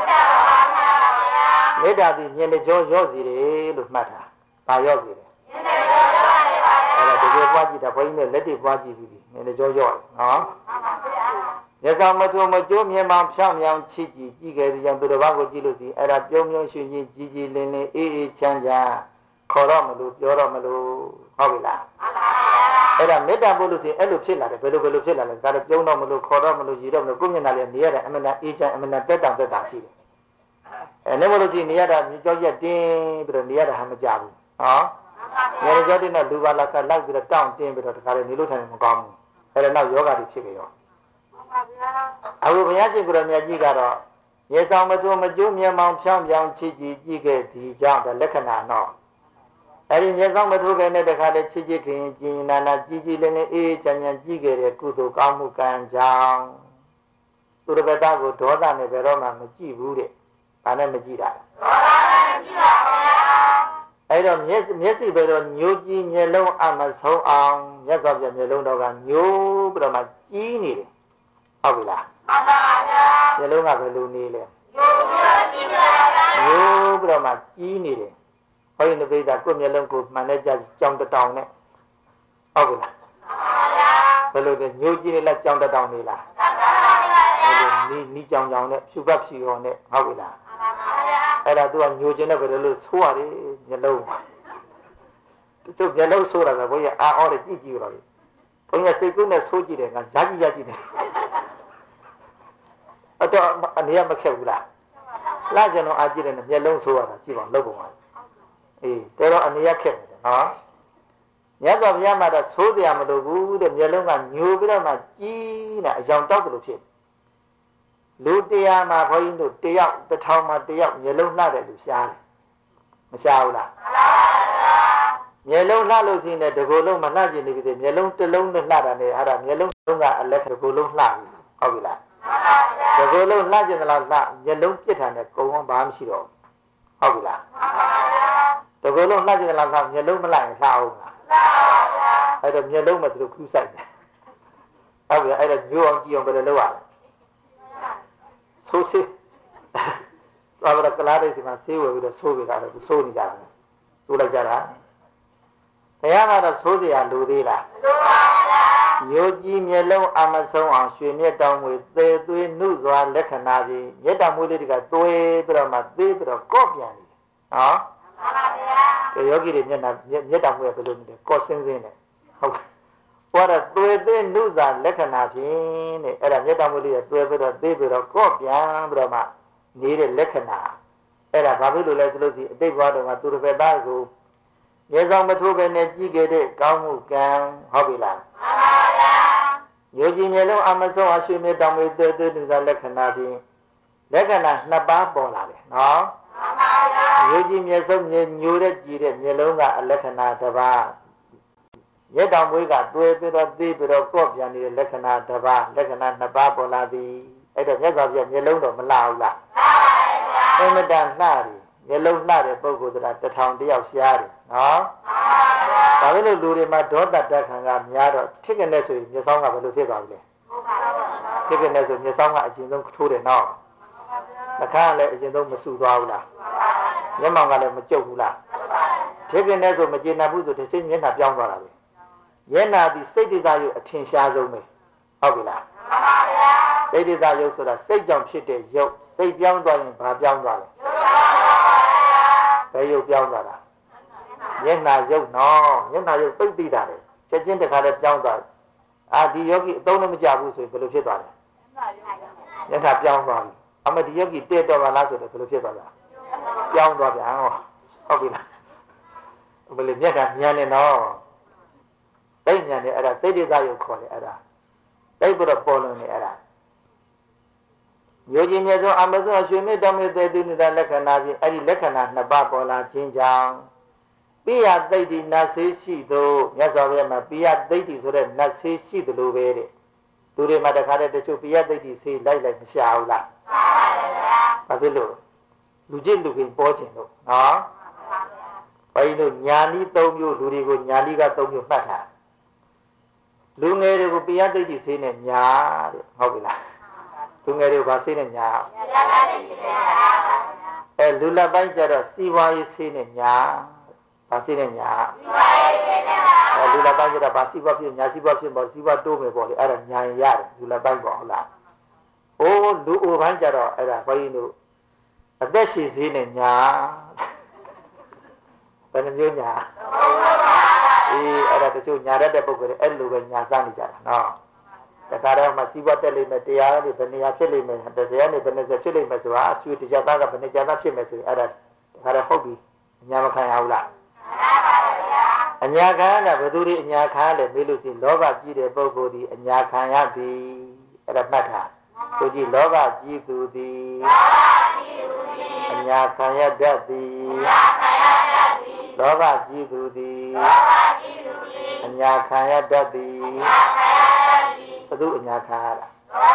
မေတ္တာပွားပါဗျာမေတ္တာဒီမျက်နှာကြောရော့စီတယ်လို့မှတ်တာဘာရော့စီတယ်မျက်နှာကြောရော့တယ်ပါဗျာအဲ့ဒါတကယ်ပွားကြည့်တာဘုန်းကြီးနဲ့လက်တွေပွားကြည့်ပြီမျက်နှာကြောရော့တယ်နော်မှန်ပါဗျာမျက်စောင်းမထိုးမကြိုးမြင်မှဖြောင်းမြောင်ချစ်ကြည့်ကြည့်ခဲ့တဲ့ကြောင့်သူတစ်ပါးကိုကြည့်လို့စီအဲ့ဒါပြုံးပြုံးရွှင်ရွှင်ကြည်ကြည်လင်းလင်းအေးအေးချမ်းချမ်းခေါ်တော့မလို့ပြောတော့မလို့ဟုတ်ပြီလားမှန်ပါဗျာအဲ့ဒါမေတ္တာပို့လို့စီအဲ့လိုဖြစ်လာတယ်ဘယ်လိုဘယ်လိုဖြစ်လာလဲဒါတော့ပြုံးတော့မလို့ခေါ်တော့မလို့ရည်တော့မလို့ကိုယ့်မျက်နှာလေးနေရတဲ့အမှန်တန်အေးချမ်းအမှန်တန်တက်တောင်တက်တာရှိတယ်အဲနေမလို့စီနေရတာမြေကြောရက်တင်းပြီးတော့နေရတာဟာမကြဘူးဟောငယ်ကြောတင်းတော့လူပါလာကလိုက်ပြီးတော့တောင့်တင်းပြီးတော့တခါလေနေလို့ထိုင်မကောင်းဘူးအဲ့ဒါနောက်ယောဂတွေဖြစ်ကြရောအခုဘုရားရှင်ကိုယ်တော်မြတ်ကြီးကတော့ရေဆောင်မထိုးမကျိုးမြမောင်ဖြောင်းပြောင်းချစ်ကြည်ကြည့်ခဲ့ဒီကြောင့်လက္ခဏာတော့အဲ့ဒီရေဆောင်မထိုးပဲနဲ့တခါလေချစ်ချစ်ခင်ကျင်နာနာကြည်ကြည်လင်းလင်းအေးချမ်းချမ်းကြည့်ခဲ့တဲ့ကုသိုလ်ကောင်းမှုကံကြောင့်သူတစ်ပတ်သားကိုဒေါသနဲ့ဘယ်တော့မှမကြည့်ဘူးတဲ့ဘာနဲ့မကြည့်တာဒေါသနဲ့မကြည့်ပါဘူးဗျာအဲ့တော့မျက်မျက်စိပဲတော့ညိုကြည့်မျက်လုံးအမဆုံးအောင်မြတ်စွာဘုရားမျက်လုံးတော်ကညိုပြီးတော့မှကြီးနေတယ်ဟုတ်ပြီလားမှန်ပါဗျာမျက်လုံးကဘယ်လိုနေလဲညိုပြီးတော့ကြီးနေပါဗျာညိုပြီးတော့မှကြီးနေတယ်ဟောဒီနိဗ္ဗာန်ကိုမျက်လုံးကိုမှန်တဲ့ကြောင်တောင်နဲ့ဟုတ်ပြီလားမှန်ပါဗျာဘယ်လိုလဲညိုကြီးနေလားကြောင်တောင်နေလားမှန်ပါဗျာနီးနီးကြောင်ကြောင်နဲ့ဖြူပတ်ဖြူရောနဲ့ဟုတ်ပြီလားမှန်ပါဗျာအဲ့ဒါသူကညိုခြင်းနဲ့ဘယ်လိုလို့ဆိုးရတယ်မျက်လုံးတချို့မျက်လုံးဆိုးတာကဘုရားအာအော်တဲ့ကြည့်ကြည့်ရောလေဘုရားစိတ်ကူးနဲ့ဆိုးကြည့်တယ်ငါရားကြည့်ရားကြည့်တယ်အဲ့တော့အနေရမခက်ဘူးလားလှကြတော့အာကြည့်တယ်နဲ့မျက်လုံးဆိုးရတာကြည့်ပါလောက်ပုံပါအေးတော်တော်အနေရခက်တယ်နော်မြတ်စွာဘုရားမှာတော့ဆိုးတရားမလိုဘူးတဲ့မျက်လုံးကညိုပြီးတော့မှကြီးနေအယောင်တောက်တယ်လို့ဖြစ်လူတရားမှာဘုန်းကြီးတို့တယောက်တစ်ထောင်မှာတယောက်မျက်လုံးလှတဲ့လူရှားတယ်မရှားဘူးလားမျက်လုံးလှလို့ရှိရင်တကူလုံးမလှကျင်နေပြီတဲ့မျက်လုံးတစ်လုံးနဲ့လှတာနဲ့အဲ့ဒါမျက်လုံးလုံးကအလက်တကူလုံးလှပြီဟုတ်ပြီလားတကူလုံးလှကျင်သလားလှမျက်လုံးပြစ်ထန်တဲ့ကုံကဘာမှမရှိတော့ဟုတ်ပြီလားတကူလုံးလှကျင်သလားလှမျက်လုံးမလှရင်လှအောင်လားအဲ့တော့မျက်လုံးမှာသူတို့ခူးဆိုင်တယ်ဟုတ်ပြီအဲ့တော့ညိုအောင်ကြည့်အောင်ဘယ်လိုလုပ်ရလဲဆိုးစေးသွားပြီးတော့ကလားတဲ့စီမှာဆေးဝယ်ပြီးတော့ဆိုးပြီးတာတော့ဆိုးနေကြတာဆိုးလိုက်ကြတာတရားမှာတော့ဆိုးစရာလိုသေးလားလိုပါဘူးညိုကြည့်မျက်လုံးအမဆုံးအောင်ရွှေမြက်တောင်မွေသေးသွေးနှုစွာလက္ခဏာကြီးမြက်တောင်မွေလေးတွေကသွေးပြီးတော့မှသေးပြီးတော့ကော့ပြန်နေတယ်နော်မှန်ပါဗျာယောဂီတွေမျက်နှာမြက်တောင်မွေဘယ်လိုနေလဲကော့စင်းစင်းနဲ့ဟုတ်ဟောတော့သွေးသွေးနှုစွာလက္ခဏာဖြင့်တဲ့အဲ့ဒါမြက်တောင်မွေလေးတွေသွေးပြီးတော့သေးပြီးတော့ကော့ပြန်ပြီးတော့မှနေတဲ့လက္ခဏာအဲ့ဒါဘာဖြစ်လို့လဲဆိုလို့ရှိရင်အတိတ်ဘဝတော်မှာသူတစ်ဖက်သားကိုရေဆောင်မထိုးပဲနဲ့ကြည့်ခဲ့တဲ့ကောင်းမှုကံဟုတ်ပြီလားမှန်ပါဗျာညိုကြည်မျက်လုံးအမဆုံးအရွှေမြတောင်မေသေးသေးတူသာလက္ခဏာဖြင့်လက္ခဏာနှစ်ပါးပေါ်လာတယ်နော်မှန်ပါဗျာညိုကြည်မျက်စုံညိုတဲ့ကြည်တဲ့မျက်လုံးကအလက္ခဏာတစ်ပါးမျက်တောင်မွေးကသွေးပြီးတော့သေးပြီးတော့ကော့ပြန်နေတဲ့လက္ခဏာတစ်ပါးလက္ခဏာနှစ်ပါးပေါ်လာသည်အဲ့တော့မြတ်စွာဘုရားမျက်လုံးတော့မလှဘူးလားလှပါဗျာအမတန်လှတယ်မျက်လုံးလှတဲ့ပုဂ္ဂိုလ်ဆိုတာတထောင်တယောက်ရှားတယ်နော်ဒါပဲလို့လူတွေမှာဒေါသတက်ခံကများတော့ထစ်ကနေဆိုရင်မျက်စောင်းကဘယ်လိုဖြစ်သွားပြီလဲထစ်ကနေဆိုမျက်စောင်းကအရင်ဆုံးထိုးတယ်နော်နှခမ်းကလည်းအရင်ဆုံးမဆူသွားဘူးလားမျက်မှောင်ကလည်းမကြုတ်ဘူးလားထစ်ကနေဆိုမကျေနပ်ဘူးဆိုတစ်ချိန်မျက်နှာပြောင်းသွားတာပဲမျက်နှာဒီစိတ်ဒေသရုပ်အထင်ရှားဆုံးပဲဟုတ်ပြီလားစိတ်ဒေသရုပ်ဆိုတာစိတ်ကြောင့်ဖြစ်တဲ့ရုပ်စိတ်ပြောင်းသွားရင်ဘာပြောင်းသွားလဲဘယ်ရုပ်ပြောင်းသွားတာမျက်နှာရုပ်နော်မျက်နှာရုပ်သိသိတာလေချက်ချင်းတခါတည်းပြောင်းသွားအာဒီယောဂီအသုံးလည်းမကြဘူးဆိုရင်ဘယ်လိုဖြစ်သွားလဲမျက်နှာပြောင်းသွားပြီအမဒီယောဂီတဲ့တော့ပါလားဆိုတော့ဘယ်လိုဖြစ်သွားလဲပြောင်းသွားပြန်ဟောဟုတ်ပြီလားဘယ်လိုမျက်နှာမြန်နေနော်သိမြန်နေအဲ့ဒါစိတ်ဒေသယုတ်ခေါ်တယ်အဲ့ဒါသိပြီးတော့ပေါ်လွင်နေအဲ့ဒါမျိုးကြီးမြတ်စွာအမစွာရွှေမြတ်တော်မြတ်သေးသူနေတဲ့လက္ခဏာဖြင့်အဲ့ဒီလက္ခဏာနှစ်ပါးပေါ်လာခြင်းကြောင့်ပိယသိတ္တိနတ်ဆေးရှိသောမြတ်စွာဘုရားမှာပိယသိတ္တိဆိုတဲ့နတ်ဆေးရှိသလိုပဲတဲ့သူတွေမှာတခါတည်းတချို့ပိယသိတ္တိဆေးလိုက်လိုက်မရှာဘူးလားရှာပါဗျာဘာဖြစ်လို့လူချင်းလူချင်းပေါ်ခြင်းလို့နော်ဘယ်လိုညာနီးသုံးမျိုးလူတွေကိုညာနီးကသုံးမျိုးမှတ်ထားလူငယ်တွေကိုပိယသိတ္တိဆေးနဲ့ညာတဲ့ဟုတ်ပြီလားလူငယ်တွေကိုဗာဆေးနဲ့ညာအဲလူလက်ပိုင်းကျတော့စီဝါရေးဆေးနဲ့ညာဗာဆေးနဲ့ညာအဲလူလက်ပိုင်းကျတော့ဗာစီဝါဖြစ်ညာစီဝါဖြစ်ပေါ့စီဝါတိုးမယ်ပေါ့လေအဲ့ဒါညာရင်ရတယ်လူလက်ပိုင်းပေါ့ဟုတ်လားအိုးလူအိုပိုင်းကျတော့အဲ့ဒါဘုန်းကြီးတို့အသက်ရှည်ဆေးနဲ့ညာဘယ်နှမျိုးညာအေးအဲ့ဒါတချို့ညာတတ်တဲ့ပုဂ္ဂိုလ်တွေအဲ့လိုပဲညာစားနေကြတာနော်တခါတော့မှစီးပွားတက်လိမ့်မယ်တရားကနေဘယ်နေရာဖြစ်လိမ့်မယ်တစ်စရကနေဘယ်နှစ်စက်ဖြစ်လိမ့်မယ်ဆိုတာအဆွေတရားသားကဘယ်နှစ်ကြာသားဖြစ်မယ်ဆိုရင်အဲ့ဒါတခါတော့ဟုတ်ပြီအညာမခံရဘူးလားအညာခံရတာဘယ်သူတွေအညာခံရလဲမေးလို့ရှိရင်လောဘကြီးတဲ့ပုဂ္ဂိုလ်ဒီအညာခံရသည်အဲ့ဒါမှတ်ထားဆိုကြည့်လောဘကြီးသူသည်အညာခံရတတ်သည်လောဘကြီးသူသည်အညာခံရတတ်သည်ဘယ်သူအညာခံရတာ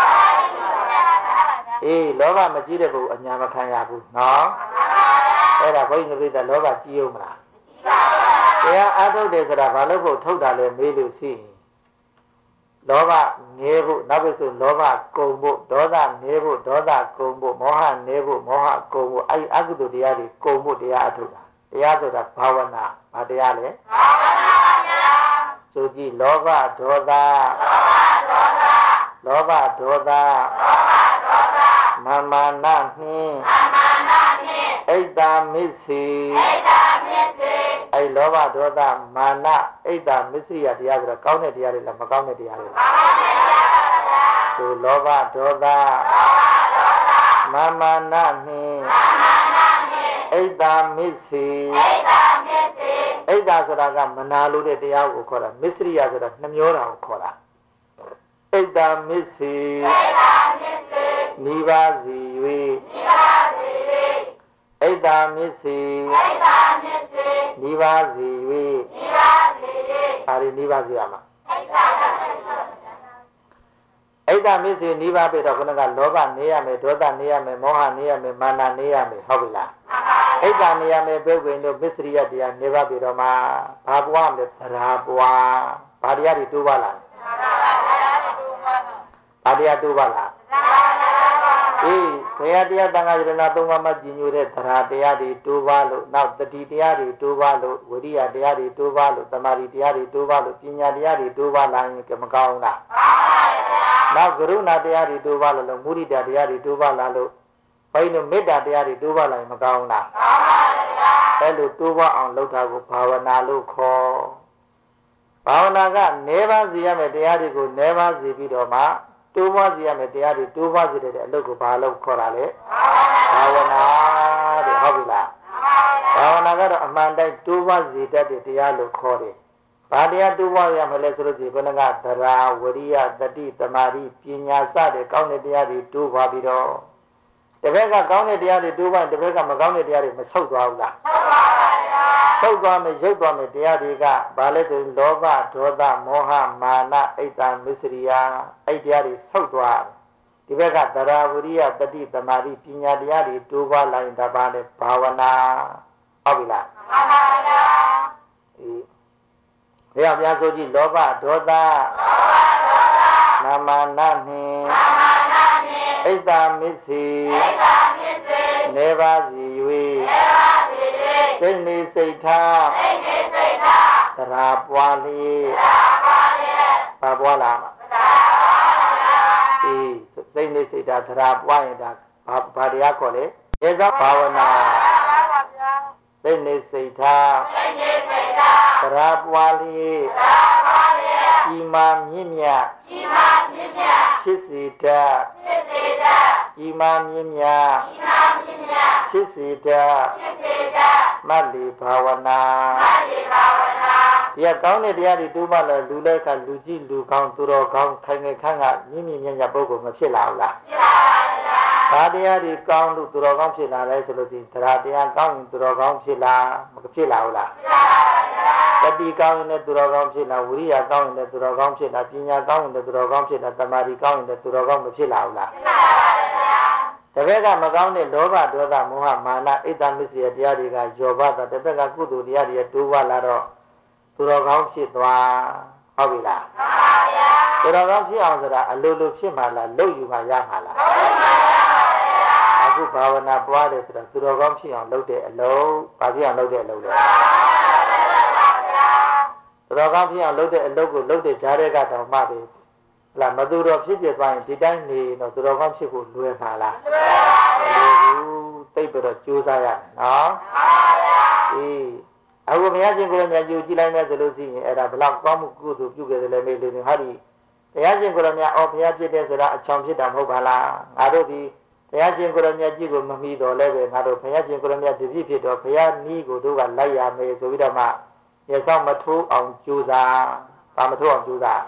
အေးလောဘမကြီးတဲ့ပုဂ္ဂိုလ်အညာမခံရဘူးနော်အဲ့ဒါဘုန်းကြီးတို့ကလောဘကြီးအောင်မလားတရားအားထုတ်တယ်ဆိုတာဘာလို့ဖို့ထုတ်တာလဲမေးလို့ရှိရင်လောဘငြဲဖို့နောက်ပြီးဆိုလောဘကုန်ဖို့ဒေါသငြဲဖို့ဒေါသကုန်ဖို့မောဟငြဲဖို့မောဟကုန်ဖို့အဲ့ဒီအကုသိုလ်တရားတွေကုန်ဖို့တရားအထုတ်တာတရားဆိုတာဘာဝနာဘာတရားလဲဘာဝနာပါဗျာဆိုကြည့်လောဘဒေါသလောဘဒေါသမာမာနနှင်းဣဒ္ဓမစ္စေအဲ့လောဘဒေါသမာနဣဒ္ဓမစ္စေရတရားဆိုတော့ကောင်းတဲ့တရားတွေလားမကောင်းတဲ့တရားတွေလားဆိုလောဘဒေါသမာမာနနှင်းဣဒ္ဓမစ္စေဣဒ္ဓဆိုတာကမနာလို့တဲ့တရားကိုခေါ်တာမစ္စေရဆိုတာနှမျောတာကိုခေါ်တာဣဒ္ဓမစ္စေနိဗ္ဗာစီ၍ဣဒ္ဓမစ္စေနိဗ္ဗာစီ၍ပါရီနိဗ္ဗာစီရမှာဣဒ္ဓမစ္စေနိဗ္ဗာပြီတော့ခုနကလောဘနေရမယ်ဒေါသနေရမယ်မောဟနေရမယ်မာနနေရမယ်ဟုတ်ပြီလားဣဒ္ဓနေရမယ်ပုဂ္ဂိုလ်တို့မစ္စရိယတရားနိဗ္ဗာပြီတော့မှာဘာပွားမလဲသရာပွားဘာတရားတွေတိုးပါလားဘာတရားတိုးပါလားအေးဘုရားတရားတန်ခါရဏသုံးပါးမှာကြီးညိုတဲ့သရာတရားတွေတိုးပါလို့နောက်တတိတရားတွေတိုးပါလို့ဝိရိယတရားတွေတိုးပါလို့သမာဓိတရားတွေတိုးပါလို့ပညာတရားတွေတိုးပါလာရင်ကမကောင်းလားနောက်ကရုဏာတရားတွေတိုးပါလို့မုဒိတာတရားတွေတိုးပါလာလို့ဘိန်းတို့မေတ္တာတရားတွေတိုးပါလာရင်မကောင်းလားအဲ့လိုတိုးပါအောင်လုပ်တာကိုဘာဝနာလို့ခေါ်ဘာဝနာကနေပါစီရမယ်တရားတွေကိုနေပါစီပြီးတော့မှတိုးပါစီရမယ်တရားတွေတိုးပါစီတဲ့အလုပ်ကိုဘာလို့ခေါ်တာလဲဘာဝနာတဲ့ဟုတ်ပြီလားဘာဝနာကတော့အမှန်တိုင်းတိုးပါစီတတ်တဲ့တရားလို့ခေါ်တယ်ဘာတရားတိုးပါရမလဲဆိုလို့ဒီဘုန်းကသရာဝရိယတတိတမာတိပညာစတဲ့ကောင်းတဲ့တရားတွေတိုးပါပြီးတော့တပည့်ကကောင်းတဲ့တရားတွေတိုးပါတပည့်ကမကောင်းတဲ့တရားတွေမဆုတ်သွားဘူးလားဆုတ်သွားမယ်ရုပ်သွားမယ်တရားတွေကဘာလဲဆိုရင်လောဘဒေါသမောဟမာနဣဒ္ဓမစ္စရိယအဲ့တရားတွေဆုတ်သွားဒီဘက်ကသရာဝရိယတတိတမာတိပညာတရားတွေတိုးပါလာရင်ဒါပါလေဘာဝနာဟုတ်ပြီလားမှန်ပါဗျာအေးဘုရားပြန်ဆိုကြည့်လောဘဒေါသလောဘဒေါသမာမာနနှင့်မာမာနနှင့်ဣဒ္ဓမစ္စေဣဒ္ဓမစ္စေနေပါစီ၍နေပါစီ၍စိတ်နေစိတ်ထားစိတ်နေစိတ်ထားသရာပွားလျက်သရာပွားလျက်ဘာပွားလာမှာသရာပွားလာအေးစိတ်နေစိတ်ထားသရာပွားရင်ဒါဘာဘာတရားခေါ်လဲဧကဘာဝနာစိတ်နေစိတ်ထားစိတ်နေစိတ်ရာပွားလျက်ကြီးမားမြင့်မြတ်ဖြစ်စေတတ်ကြီးမားမြင့်မြတ်ဖြစ်စေတတ်မတ်လီဘာဝနာတရားကောင်းတဲ့တရားတွေတိုးမှလည်းလူလည်းကလူကြီးလူကောင်းသူတော်ကောင်းခိုင်ငယ်ခန့်ကမြင့်မြင့်မြတ်မြတ်ပုဂ္ဂိုလ်မဖြစ်လာဘူးလားဒါတရားဒီကောင်းလို့သူတော်ကောင်းဖြစ်လာလဲဆိုလို့ဒီတရားတရားကောင်းရင်သူတော်ကောင်းဖြစ်လာမဖြစ်လာဘူးလားတတိကောင်းရင်လည်းသူတော်ကောင်းဖြစ်လာဝိရိယကောင်းရင်လည်းသူတော်ကောင်းဖြစ်လာပညာကောင်းရင်လည်းသူတော်ကောင်းဖြစ်လာတမာတိကောင်းရင်လည်းသူတော်ကောင်းမဖြစ်လာဘူးလားတပည့်ကမကောင်းတဲ့လောဘဒေါသမောဟမာနအိတ်တမစ္စရိယတရားတွေကယောဘတာတပည့်ကကုသိုလ်တရားတွေတိုးဝလာတော့သူတော်ကောင်းဖြစ်သွားဟုတ်ပြီလားသူတော်ကောင်းဖြစ်အောင်ဆိုတာအလိုလိုဖြစ်မှလားလုပ်ယူမှရမှာလားအခုဘာဝနာပွားတယ်ဆိုတော့သူတော်ကောင်းဖြစ်အောင်လုပ်တဲ့အလုပ်ဘာဖြစ်အောင်လုပ်တဲ့အလုပ်လဲသူတော်ကောင်းဖြစ်အောင်လုပ်တဲ့အလုပ်ကိုလုပ်တဲ့ကြားတဲ့ကတောင်မှပဲဟလားမသူတော်ဖြစ်ဖြစ်သွားရင်ဒီတိုင်းနေတော့သူတော်ကောင်းဖြစ်ဖို့လွယ်ပါလားမလွယ်ဘူးသိပ်ပြီးတော့ကြိုးစားရမယ်နော်အေးအခုဘုရားရှင်ကိုယ်တော်မြတ်ယူကြည့်လိုက်မယ်ဆိုလို့ရှိရင်အဲ့ဒါဘလောက်ကောင်းမှုကုသိုလ်ပြုခဲ့တယ်လဲမေးလို့ဟာဒီဘုရားရှင်ကိုယ်တော်မြတ်အော်ဘုရားဖြစ်တယ်ဆိုတာအချောင်ဖြစ်တာမဟုတ်ပါလားငါတို့ဒီဘုရားရှင်ကိုယ်တော်မြတ်ကြီးကိုမမီတော်လဲပဲငါတို့ဘုရားရှင်ကိုယ်တော်မြတ်တပည့်ဖြစ်တော့ဘုရားနီးကိုတို့ကလိုက်ရမယ်ဆိုပြီးတော့မှရဆောင်မထိုးအောင်ကြိုးစားဘာမထိုးအောင်ကြိုးစား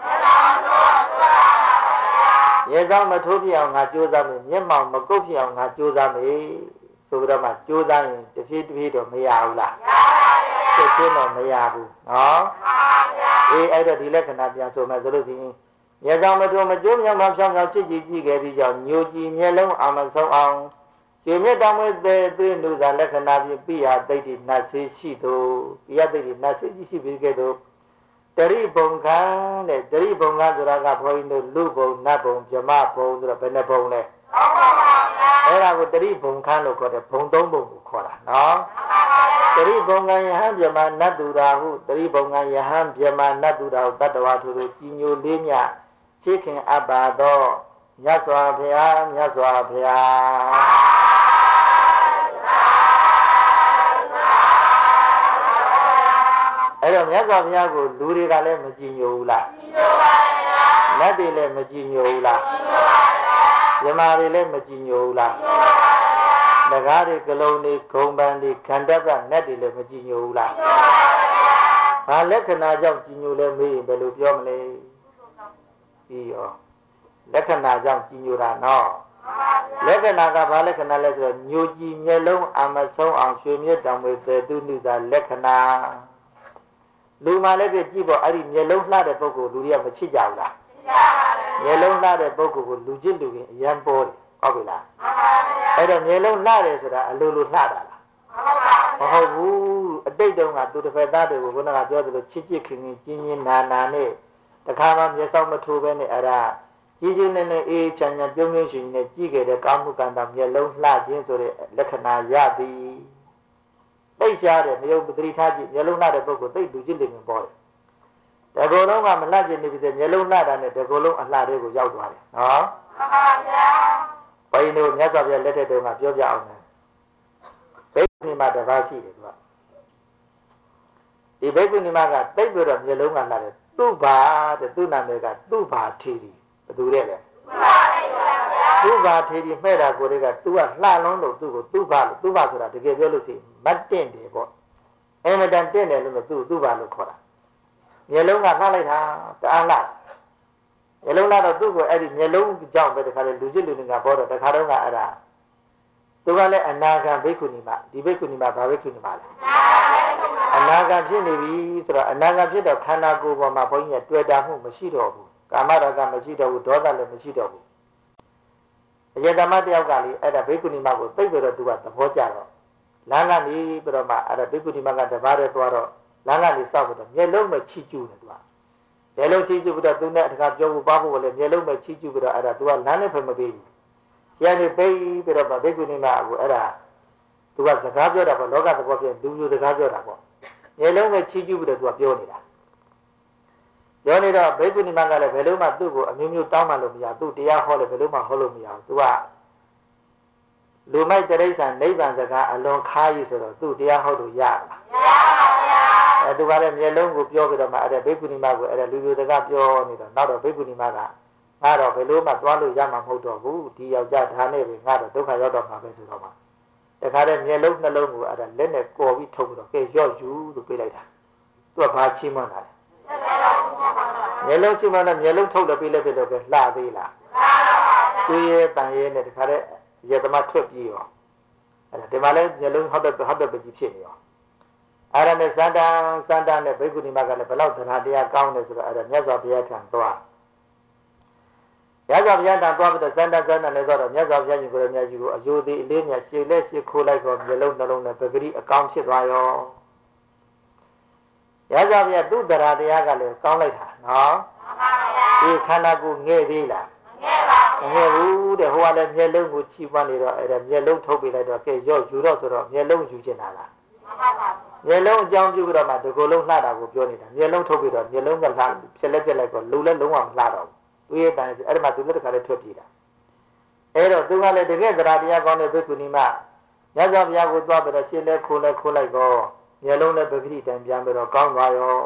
ရဆောင်မထိုးပြအောင်ငါကြိုးစားမယ်မျက်မှောင်မကုတ်ပြအောင်ငါကြိုးစားမယ်ဆိုပြီးတော့မှကြိုးစားရင်တဖြည်းတဖြည်းတော့မရဘူးလားချက်ချင်းတော့မရဘူးနော်အေးအဲ့တော့ဒီလက္ခဏာပြန်ဆိုမယ်ဆိုလို့ရှိရင်မျက်ဆောင်မထိုးမကြိုးမြောင်မဖြောင်းဖြောင်းချစ်ကြည်ကြည့်ခဲ့ပြီးကြောင့်ညိုကြည်မျက်လုံးအာမဆုံးအောင်ရွှေမြတ်တော်မွေးသေးသွေးနုသာလက္ခဏာဖြင့်ပိယသိတိနတ်ဆေးရှိသူပိယသိတိနတ်ဆေးရှိပြီးခဲ့သူတရိဘုံခံတဲ့တရိဘုံခံဆိုတာကဘုန်းကြီးတို့လူဘုံနတ်ဘုံဗြဟ္မဘုံဆိုတော့ဘယ်နှဘုံလဲအဲ့ဒါကိုတရိဘုံခံလို့ခေါ်တယ်ဘုံသုံးဘုံကိုခေါ်တာနော်တရိဘုံခံယဟန်ဗြဟ္မနတ်သူရာဟုတရိဘုံခံယဟန်ဗြဟ္မနတ်သူရာဟုတတ္တဝါသူတို့ကြီးညိုလေးမြချစ်ခင်အပ်ပါသောမြတ်စွာဘုရားမြတ်စွာဘုရားအဲ့တော့မြတ်စွာဘုရားကိုလူတွေကလည်းမကြည်ညိုဘူးလားကြည်ညိုပါဗျာနတ်တွေလည်းမကြည်ညိုဘူးလားကြည်ညိုပါဗျာမြမာတွေလည်းမကြည်ညိုဘူးလားကြည်ညိုပါဗျာတကားတွေကလုံးတွေဂုံပန်းတွေခန္ဓာကနတ်တွေလည်းမကြည်ညိုဘူးလားကြည်ညိုပါဗျာဘာလက္ခဏာကြောင့်ကြည်ညိုလဲမေးရင်ဘယ်လိုပြောမလဲပြီးရောလက္ခဏာကြောင့်ကြည်ညိုတာနော်လက္ခဏာကဘာလက္ခဏာလဲဆိုတော့ညိုကြည်မျက်လုံးအမဆုံးအောင်ရွှေမြတ်တောင်ဝေသေတုနိသာလက္ခဏာလူမှလည်းကြည့်ပေါ့အဲ့ဒီမျက်လုံးလှတဲ့ပုဂ္ဂိုလ်လူတွေကမချစ်ကြဘူးလားချစ်ကြပါဘူးမျက်လုံးလှတဲ့ပုဂ္ဂိုလ်ကိုလူချစ်လူခင်အရန်ပေါ်တယ်ဟုတ်ပြီလားမှန်ပါဗျာအဲ့တော့မျက်လုံးလှတယ်ဆိုတာအလိုလိုလှတာလားမဟုတ်ဘူးအတိတ်တုန်းကသူတစ်ဖက်သားတွေကိုဘုရားကပြောသလိုချစ်ချစ်ခင်ခင်ကျင်းချင်းနာနာနဲ့တခါမှမျက်စောက်မထိုးပဲနဲ့အဲ့ဒါကြီးကြီးနဲ့နဲ့အေးချမ်းချမ်းပြုံးပြုံးရှင်နဲ့ကြည့်ခဲ့တဲ့ကာမှုကံတာမျက်လုံးလှခြင်းဆိုတဲ့လက္ခဏာရသည်သိရှားတယ်မယုံပတိထားကြည့်မျက်လုံးလှတဲ့ပုဂ္ဂိုလ်သိလူကြည့်လိမ့်မယ်ပေါ်တယ်တကောလုံးကမလှခြင်းနေပြီတဲ့မျက်လုံးလှတာနဲ့တကောလုံးအလှတဲ့ကိုရောက်သွားတယ်နော်မှန်ပါဗျာဘုန်းကြီးတို့မြတ်စွာဘုရားလက်ထက်တုန်းကပြောပြအောင်မယ်ဘိက္ခုနီမတစ်ပါးရှိတယ်သူကဒီဘိက္ခုနီမကသိပြီးတော့မျက်လုံးကလှတယ်သူ့ဘာတဲ့သူ့နာမည်ကသူ့ဘာထေရီဘယ်သူတဲ့လဲသူ့ဘာထေရီမှဲ့တာကိုတွေကသူကလှလုံးလို့သူ့ကိုသူ့ဘာလို့သူ့ဘာဆိုတာတကယ်ပြောလို့ရှိရင်မတ်တင့်တယ်ပေါ့အင်မတန်တင့်တယ်လို့သူ့သူ့ဘာလို့ခေါ်တာမျက်လုံးကလှလိုက်တာတအားလှမျက်လုံးလှတော့သူ့ကိုအဲ့ဒီမျက်လုံးကြောင့်ပဲတခါလေလူချစ်လူငယ်ပေါ်တော့တခါတော့ကအဲ့ဒါသူကလည်းအနာဂံဘိက္ခုနီမဒီဘိက္ခုနီမဘာဘိက္ခုနီမလဲအနာဂံဖြစ်နေပြီဆိုတော့အနာဂံဖြစ်တော့ခန္ဓာကိုယ်ပေါ်မှာဘုန်းကြီးကတွေ့တာမှုမရှိတော့ဘူးကာမရာဂမရှိတော့ဘူးဒေါသလည်းမရှိတော့ဘူးအယတမတယောက်ကလေအဲ့ဒါဘိက္ခုနီမကိုသိပြီးတော့သူကသဘောကျတော့လမ်းကနေပြီးတော့မှအဲ့ဒါဘိက္ခုနီမကတပါးတည်းသွားတော့လမ်းကနေစောက်ပြီးတော့မျက်လုံးပဲချီကျူးတယ်သူကမျက်လုံးချီကျူးပြီးတော့သူနဲ့တခါပြောဖို့ပါဖို့လည်းမျက်လုံးပဲချီကျူးပြီးတော့အဲ့ဒါသူကလမ်းလည်းဖယ်မပေးဘူးကျန်နေပေးပြီးတော့မှဘိက္ခုနီမကိုအဲ့ဒါသူကစကားပြောတာပေါ့လောကသဘောပြလူလူစကားပြောတာပေါ့မျက်လုံးပဲချီကျူးပြီးတော့သူကပြောနေတာပြောနေတော့ဘိက္ခုနီမကလည်းဘယ်လိုမှသူ့ကိုအမျိုးမျိုးတောင်းမှလို့မရသူ့တရားဟောလည်းဘယ်လိုမှဟောလို့မရဘူးသူကလူမိုက်တရိစ္ဆာန်နိဗ္ဗာန်စကားအလွန်ခါးကြီးဆိုတော့သူ့တရားဟောလို့ရလားမရပါဘူးအဲသူကလည်းမျက်လုံးကိုပြောပြီးတော့မှအဲ့ဒါဘိက္ခုနီမကိုအဲ့ဒါလူလူတကပြောနေတော့နောက်တော့ဘိက္ခုနီမကငါတော့ဘယ်လိုမှသွားလို့ရမှာမဟုတ်တော့ဘူးဒီယောက်ျားဒါနဲ့ပဲငါတော့ဒုက္ခရောက်တော့မှာပဲဆိုတော့မှတခါတည်းမျက်လုံးနှလုံးကိုအဲ့ဒါလက်နဲ့ကော်ပြီးထုတ်ပြီးတော့ကဲရော့ယူလို့ပြေးလိုက်တာသူကဘာချီးမွမ်းတာလဲမျက်လုံးချီးမွမ်းတော့မျက်လုံးထုတ်လို့ပြေးလိုက်ပြေးတော့ပဲလှသေးလားသူရဲ့တန်ရဲနဲ့တခါတည်းရေသမားထွက်ပြေးရောအဲ့ဒါဒီမှာလဲမျက်လုံးဟောက်တဲ့ဟောက်တဲ့ပကြီးဖြစ်နေရောအဲ့ဒါနဲ့စန္ဒာစန္ဒာနဲ့ဘိက္ခုနီမကလည်းဘယ်လောက်တရားတရားကောင်းတယ်ဆိုတော့အဲ့ဒါမြတ်စွာဘုရားထံသွားမြတ်စွာဘုရားထံသွားပြီးတော့စန္ဒာစန္ဒာနဲ့သွားတော့မြတ်စွာဘုရားရှင်ကိုယ်တော်မြတ်ကြီးကိုအယိုသေးအလေးမြတ်ရှေ့လက်ရှေ့ခိုးလိုက်တော့မျက်လုံးနှလုံးနဲ့ပဂရိအကောင်းဖြစ်သွားရောမြတ်စွာဘုရားသူ့တရားတရားကလည်းကောင်းလိုက်တာနော်ဒီခန္ဓာကိုယ်ငဲ့သေးလားငဲ့ပါဘူးငဲ့ဘူးတဲ့ဟိုကလည်းမျက်လုံးကိုချီးပွားနေတော့အဲ့ဒါမျက်လုံးထုတ်ပေးလိုက်တော့ကဲရော့ယူတော့ဆိုတော့မျက်လုံးယူချင်တာလားမှန်ပါပါမျက်လုံးအကြောင်းပြုပြီးတော့မှဒီကိုယ်လုံးလှတာကိုပြောနေတာမျက်လုံးထုတ်ပြီးတော့မျက်လုံးကလှဖြစ်လက်ဖြစ်လိုက်တော့လူလည်းလုံးဝမလှတော့ဘူးသူရဲ့တန်အဲ့ဒီမှာသူလည်းတစ်ခါလေးထွက်ပြေးတာအဲ့တော့သူကလည်းတကယ်တရားတရားကောင်းတဲ့ဘိက္ခုနီမမြတ်စွာဘုရားကိုသွားပြီးတော့ရှင်းလဲခိုးလဲခိုးလိုက်တော့မျက်လုံးနဲ့ပဂတိတန်ပြန်ပြီးတော့ကောင်းသွားရော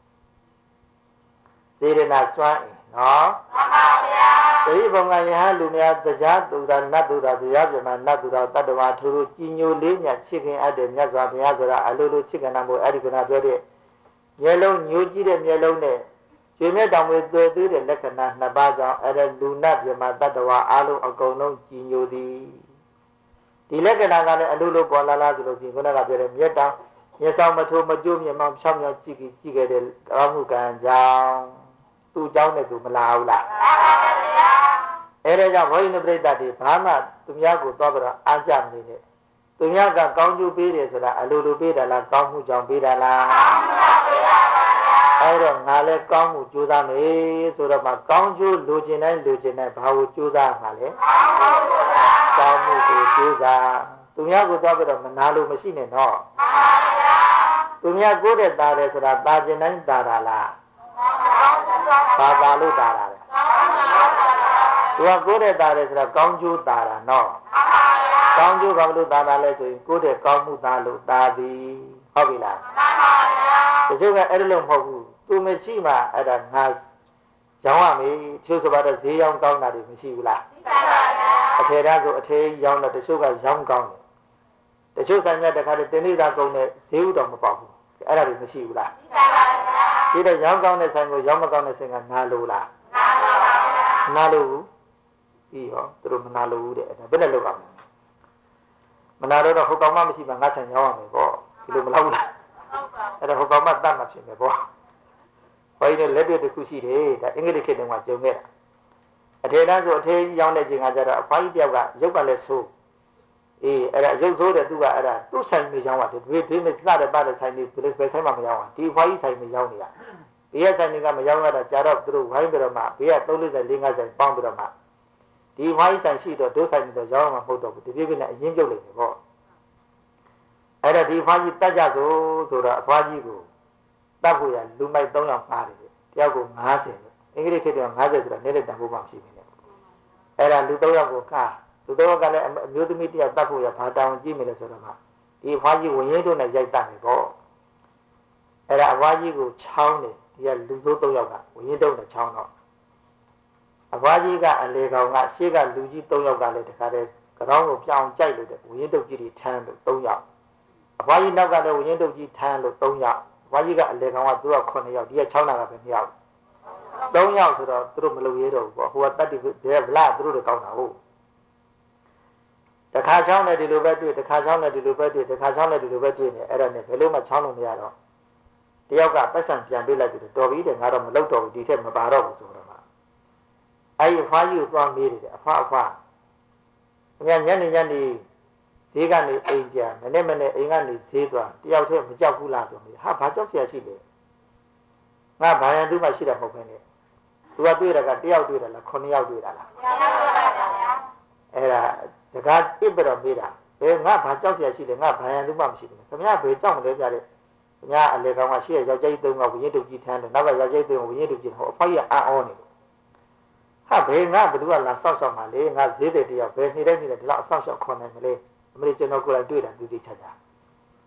စေရနာစွမ်းနော်မှန်ပါဗျာတတိဘုံကယဟန်လူများတရားသူတာနတ်သူတာတရားပြမနတ်သူတာတတ္တဝါထူထူကြီးညိုလေးမြတ်ချစ်ခင်အပ်တဲ့မြတ်စွာဘုရားဆိုတာအလိုလိုချစ်ခင်တာမို့အဲ့ဒီကနာပြောတဲ့မျက်လုံးညိုကြည့်တဲ့မျက်လုံးနဲ့ကျွေးမဲ့တောင်ဝေသွေသွေးတဲ့လက္ခဏာနှစ်ပါးကြောင့်အဲ့ဒါလူနတ်ပြမတတ္တဝါအလုံးအကုန်လုံးကြီးညိုသည်ဒီလက္ခဏာကလည်းအလိုလိုပေါ်လာလားဆိုလို့ရှိရင်ခုနကပြောတဲ့မျက်တောင်မျက်စောင်းမထိုးမကြိုးမြင်မောင်ဖြောင်းမြောင်းကြည့်ကြည့်ခဲ့တဲ့ကောင်းမှုကံကြောင့်သူ့เจ้าနဲ့သူမလာဘူးလားအဲ့ဒါကြောင့်ဘုန်းကြီးတို့ပြိဿတွေဘာမှသူများကိုသွားပြီးတော့အားကြမနေနဲ့သူများကကောင်းကျိုးပေးတယ်ဆိုတာအလိုလိုပေးတာလားကောင်းမှုကြောင့်ပေးတာလားကောင်းမှုကြောင့်ပေးတာပါဗျာအဲ့တော့ငါလည်းကောင်းမှုကြိုးစားမယ်ဆိုတော့မှကောင်းကျိုးလိုချင်တိုင်းလိုချင်တိုင်းဘာကိုကြိုးစားမှာလဲကောင်းမှုကိုကြိုးစားသူများကိုသွားပြီးတော့မနာလို့မရှိနဲ့နော်မှန်ပါဗျာသူများကိုယ်တဲ့တာတယ်ဆိုတာတာကျင်တိုင်းတာတာလားဘာသာလို့တာတာလဲသူကကိုယ်တဲ့တာတယ်ဆိုတာကောင်းကျိုးတာတာနော်ကောင်းကျိုးဘာလို့တာတာလဲဆိုရင်ကိုယ်တဲ့ကောင်းမှုတာလို့တာသည်ဟုတ်ပြီလားတချို့ကအဲ့လိုမဟုတ်ဘူးသူမရှိမှအဲ့ဒါငါရောင်းရမယ်ချို့ဆိုပါတော့ဈေးရောင်းကောင်းတာတွေမရှိဘူးလားရှိပါပါဗျာအထည်သားဆိုအထည်ရောင်းတော့တချို့ကရောင်းကောင်းတယ်တချို့ဆိုင်မြတ်တခါတည်းတင်းနေတာကုန်တဲ့ဈေးဥတော်မပေါက်ဘူးအဲ့ဒါတွေမရှိဘူးလားရှိပါပါဗျာရှိတဲ့ရောင်းကောင်းတဲ့ဆိုင်ကိုရောင်းမကောင်းတဲ့ဆိုင်ကနာလို့လားနာလို့ပါဗျာနာလို့ပြီးရောသူတို့မနာလို့တဲ့အဲ့ဒါဘယ်နဲ့လုပ်ရမလဲမနာတော့ဟိုကောင်မှမရှိမှငါဆိုင်ရောင်းရမယ်ပေါ့ဒီလိုမလုပ်ဘူးလားဟုတ်ပါဘူးအဲ့ဒါဟိုကောင်မှတတ်မှဖြစ်မယ်ပေါ့ဘယ်နဲ့လက်ပြတစ်ခုရှိတယ်ဒါအင်္ဂလိပ်ခေတ်တုန်းကကြုံခဲ့တာအထေတန်းဆိုအထေကြီးရောင်းတဲ့ချိန်ကကျတော့အဖွားကြီးတယောက်ကရုပ်ကလည်းဆိုးအေးအဲ့ဒါရုပ်ဆိုးတဲ့သူကအဲ့ဒါသူ့ဆိုင်မြေရောင်းတာဒီဘေးနဲ့စတဲ့ပါတဲ့ဆိုင်တွေဘယ်ဘယ်ဆိုင်မှမရောင်းတာဒီအဖွားကြီးဆိုင်မြေရောင်းနေတာဘေးကဆိုင်တွေကမရောင်းရတာကြာတော့သူတို့ဝိုင်းပြီးတော့မှဘေးကသုံးလေးဆိုင်လေးငါးဆိုင်ပေါင်းပြီးတော့မှဒီအဖွားကြီးဆိုင်ရှိတော့ဒုဆိုင်တွေတော့ရောင်းမှာမဟုတ်တော့ဘူးဒီပြေးပြေးနဲ့အရင်ပြုတ်လိုက်တယ်ပေါ့အဲ့ဒါဒီအဖွားကြီးတတ်ကြဆိုဆိုတော့အဖွားကြီးကိုတတ်ဖို့ရလူမိုက်သုံးယောက်ပါတယ်တယောက်ကိုငါးဆယ်အင်္ဂလိပ်ခေတ်ကငါးဆယ်ဆိုတာနေတဲ့တန်ဖိုးမှမရှိဘူးနဲ့အဲ့ဒါလူသုံးယောက်ကိုခါလူသုံးယောက်ကလည်းအမျိုးသမီးတယောက်တတ်ဖို့ရဘာတောင်းကြည့်မိလဲဆိုတော့မှဒီအဖွားကြီးဝင်ရင်တို့နဲ့ရိုက်တတ်မယ်ပေါ့အဲ့ဒါအဖွားကြီးကိုချောင်းတယ်ဒီကလူစိုးသုံးယောက်ကဝင်ရင်တို့နဲ့ချောင်းတော့အဖွားကြီးကအလေကောင်ကရှေ့ကလူကြီးသုံးယောက်ကလည်းတခါတည်းကြောင်းကိုပြောင်းကြိုက်လို့တဲ့ဝင်ရင်တို့ကြီးတွေထမ်းလို့သုံးယောက်အဖွားကြီးနောက်ကလည်းဝင်ရင်တို့ကြီးထမ်းလို့သုံးယောက်အဖွားကြီးကအလေကောင်ကသူကခုနှစ်ယောက်ဒီကချောင်းတာကပဲနှစ်ယောက်သုံးယောက်ဆိုတော့သူတို့မလုပ်ရတော့ဘူးပေါ့ဟိုကတတ်တယ်ဘယ်ဗလာသူတို့တွေကောင်းတာဟုတ်တခါချောင်းနဲ့ဒီလိုပဲတွေ့တခါချောင်းနဲ့ဒီလိုပဲတွေ့တခါချောင်းနဲ့ဒီလိုပဲတွေ့နေအဲ့ဒါနဲ့ဘယ်လိုမှချောင်းလို့မရတော့တယောက်ကပတ်စံပြန်ပေးလိုက်ပြီးတော်ပြီတဲ့ငါတော့မလုပ်တော့ဘူးဒီထက်မပါတော့ဘူးဆိုတော့မှအဲ့ဒီအဖွားကြီးကိုသွားမေးတယ်အဖွားအဖွားညညနေညနေဈေးကနေအိမ်ပြန်မနေ့မနေ့အိမ်ကနေဈေးသွားတယောက်တည်းမကြောက်ဘူးလားဆိုပြီးဟာဘာကြောက်เสียရှိလဲငါဘာရန်သူမှရှိတာမဟုတ်ဘဲနဲ့သူကတွေ့တာကတယောက်တွေ့တာလားခုနှစ်ယောက်တွေ့တာလားအဲ့ဒါစကားပြစ်ပြီးတော့မေးတာဘယ်ငါဘာကြောက်เสียရှိလဲငါဘာရန်သူမှမရှိဘူးခင်ဗျားဘယ်ကြောက်မလဲပြတဲ့ခင်ဗျားအလေကောင်ကရှိရယောက်ျားကြီးသုံးကဝင်းတုပ်ကြီးထမ်းတယ်နောက်ကယောက်ျားကြီးသုံးဝင်းတုပ်ကြီးဟောအဖိုက်ရအာအောနေတယ်ဟာဘယ်ငါဘယ်သူကလာဆောက်ရှောက်မှာလဲငါဈေးတဲ့တယောက်ဘယ်နေတိုင်းနေတယ်ဒီလောက်အဆောက်ရှောက်ခေါ်နိုင်မလဲအမေကျွန်တော်ကိုယ်တိုင်တွေ့တာသူသိချာချာ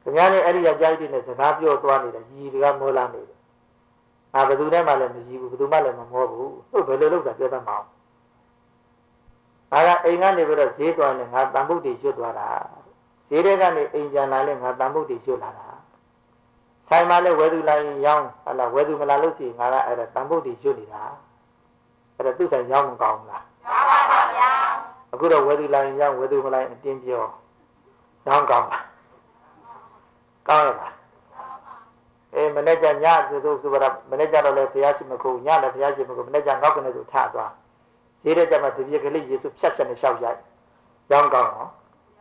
ခင်ဗျားနဲ့အဲ့ဒီယောက်ျားကြီးတွေနဲ့စကားပြောသွားနေတယ်ရီတွေကမောလာနေတယ်ငါဘယ်သူနဲ့မှလည်းမရီဘူးဘယ်သူမှလည်းမမောဘူးဟုတ်ဘယ်လိုလုပ်တာပြောတတ်မအောင်ငါကအိမ်ကနေပြီးတော့ဈေးသွားနေငါတန်ဖို့တွေရွတ်သွားတာဈေးတွေကနေအိမ်ပြန်လာလဲငါတန်ဖို့တွေရွတ်လာတာဆိုင်မှာလဲဝယ်သူလာရင်ရောင်းဟလာဝယ်သူမလာလို့ရှိရင်ငါကအဲ့ဒါတန်ဖို့တွေရွတ်နေတာအဲ့ဒါသူ့ဆိုင်ရောင်းမကောင်းဘူးလားရောင်းပါပါဗျာအခုတော့ဝယ်သူလာရင်ရောင်းဝယ်သူမလာရင်အတင်းပြောရောင်းကောင်းလားကောင်းရလားအေးမနေ့ကညဆိုတော့ဆိုတော့မနေ့ကတော့လည်းဘုရားရှိမခုညလည်းဘုရားရှိမခုမနေ့ကငေါက်ကနေဆိုထသွားဈေးတဲ့ကြမှာတပြည့်ကလေးယေရှုဖြတ်ဖြတ်နဲ့ရှောက်ရိုက်ရောင်းကောင်းနော်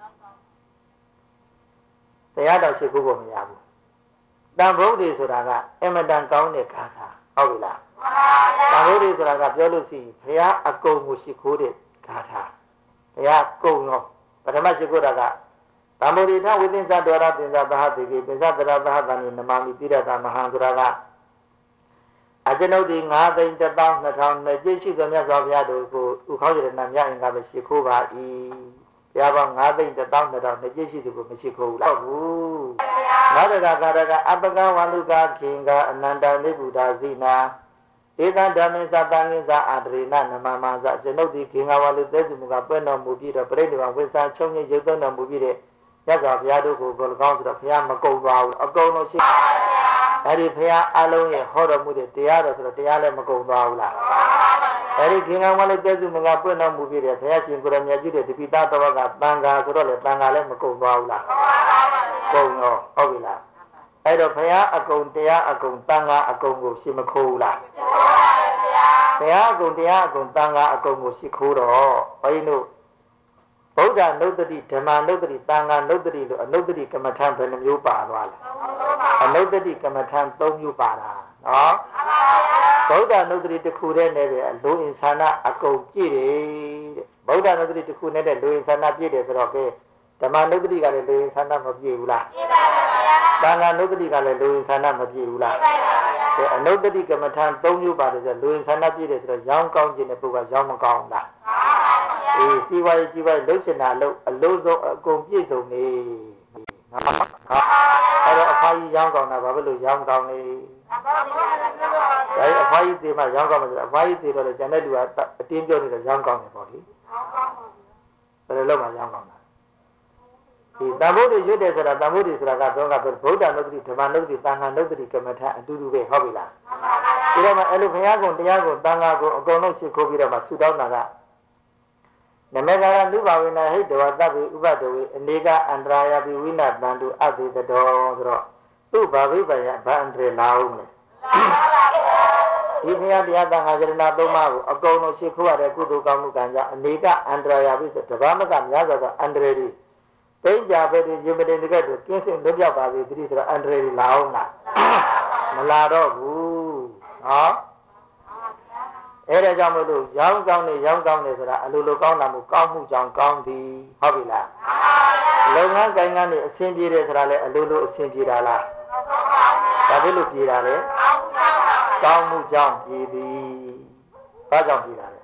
တရားတော်ရှိဖို့မရဘူးတန်ဖိုးတွေဆိုတာကအမတန်ကောင်းတဲ့ဂါထာဟုတ်ပြီလားတန်ဖိုးတွေဆိုတာကပြောလို့ရှိရင်ဘုရားအကုန်ကိုရှိခိုးတဲ့ဂါထာဘုရားကုန်ရောပထမရှိခိုးတာကတံဘောဓိထဝိသင်္သဒွါရသင်္သသဟတိကိပိစ္ဆတရသဟတနိနမမိတိရတမဟံဆိုတာကအကျွန်ုပ်ဒီငါးသိန်းတစ်သောင်းနှစ်ထောင်နှစ်ကျိရှိသောမြတ်စွာဘုရားတို့ကိုဥခောရဏမြတ်အင်္ဂါပဲရှိခိုးပါ၏ဘုရားပေါင်းငါးသိန်းတစ်သောင်းနှစ်ထောင်နှစ်ကျိရှိသူကိုမရှိခိုးဘူးလားဟုတ်ဘူးနောက်တကကာရကအပကဝန္လုကခင်ကအနန္တနိဗ္ဗုဒ္ဓဇိနာဧတံဓမ္မေသတံငိသအာတရေနနမမသကျွန်ုပ်ဒီခင်ကဝါလူသက်စုမူကပွင့်တော်မူပြီးတော့ပြိဋိဘံဝိသချုံညရုပ်သွင်းတော်မူပြီးတဲ့မြတ်စွာဘုရားတို့ကိုကို၎င်းဆိုတော့ဘုရားမကုံသွားဘူးအကုန်လုံးရှိအဲ့ဒီဘုရားအလုံးရဲ့ဟောတော်မူတဲ့တရားတော်ဆိုတော့တရားလည်းမကုံသွားဘူးလားအဲ့ဒီခင်ဗျားမလေးတဲစုမကပွင့်တော်မူပြီးတဲ့ဘုရားရှင်ကိုရမြတ်ကြီးတဲ့တပိသားတော်ကတန်ခါဆိုတော့လေတန်ခါလည်းမကုံသွားဘူးလားကုံရောဟုတ်ပြီလားအဲ့တော့ဘုရားအကုန်တရားအကုန်တန်ခါအကုန်ကိုရှင်မခိုးဘူးလားဘုရားအကုန်တရားအကုန်တန်ခါအကုန်ကိုရှိခိုးတော့ဘုန်းကြီးတို့ဗုဒ္ဓနုတ္တိဓမ္မနုတ္တိသံဃာနုတ္တိလို့အနုတ္တိကမ္မထံဘယ်နှမျိုးပါသွားလဲအနုတ္တိကမ္မထံသုံးမျိုးပါတာနော်ဗုဒ္ဓနုတ္တိတစ်ခုတည်းနဲ့ပဲလူအင်ဆန္ဒအကုန်ပြည့်တယ်တဲ့ဗုဒ္ဓနုတ္တိတစ်ခုနဲ့တဲ့လူအင်ဆန္ဒပြည့်တယ်ဆိုတော့ကဲဓမ္မနုတ္တိကလည်းလူအင်ဆန္ဒမပြည့်ဘူးလားပြည့်ပါပါဗျာသံဃာနုတ္တိကလည်းလူအင်ဆန္ဒမပြည့်ဘူးလားပြည့်ပါပါဗျာအနုတ္တိကမ္မထံသုံးမျိုးပါတယ်ဆိုလူအင်ဆန္ဒပြည့်တယ်ဆိုတော့ရောင်းကောင်းခြင်းတဲ့ပုဂ္ဂိုလ်ရောင်းမကောင်းလားအေးစီဝါရေးကြီးပါလှုပ်ရှင်တာလှုပ်အလုံးစုံအကုန်ပြည့်စုံနေနော်အဲ့တော့အဖိုးကြီးရောင်းကောင်းတာဘာဖြစ်လို့ရောင်းကောင်းလဲဒါကြီးအဖိုးကြီးတေးမှရောင်းကောင်းမှာဆိုအဖိုးကြီးတေးတော့လေကျန်တဲ့လူကအတင်းပြောနေတော့ရောင်းကောင်းတယ်ပေါ့လေဘယ်လိုလုပ်မှရောင်းကောင်းတာဒီတန်ဖိုးတွေရွတ်တယ်ဆိုတာတန်ဖိုးတွေဆိုတာကတော့ကဗုဒ္ဓနုတ္တိဓမ္မနုတ္တိသံဃာနုတ္တိကမ္မထအတူတူပဲဟုတ်ပြီလားဒီတော့မှအဲ့လိုဘုရားကုံတရားကုံသံဃာကုံအကုန်လုံးရှိခိုးပြီးတော့မှဆူတောင်းတာကနမေကာရနုဘာဝေနဟိတဝတ္တပိဥပဒဝေအနေကအန္တရာယပိဝိနတန္တုအသေတတော်ဆိုတော့သူ့ဘာဝိပယဘာအန္တရလာအောင်လဲဒီဘုရားတရားသံဃာယရဏသုံးပါးကိုအကုန်လုံးရှိခိုးရတဲ့ကုသိုလ်ကောင်းမှုကံကြောင့်အနေကအန္တရာယပိဆိုတဘာမကများစွာသောအန္တရာယ်တွေပိဋ္ဌာပဲဒီရေမတင်တကဲ့တို့ကင်းစင်လွတ်ပြောက်ပါစေတိဆိုတော့အန္တရာယ်တွေလာအောင်လားမလာတော့ဘူးနော်အဲ့ဒါကြောင့်မလို့ရောင်းကောင်းနေရောင်းကောင်းနေဆိုတာအလိုလိုကောင်းတာမို့ကောင်းမှုကြောင့်ကောင်းသည်ဟုတ်ပြီလားလုပ်ငန်းကိုင်ငန်းနေအဆင်ပြေတယ်ဆိုတာလေအလိုလိုအဆင်ပြေတာလားဘာဖြစ်လို့ပြေတာလဲကောင်းမှုကြောင့်ပြေသည်ဘာကြောင့်ပြေတာလဲ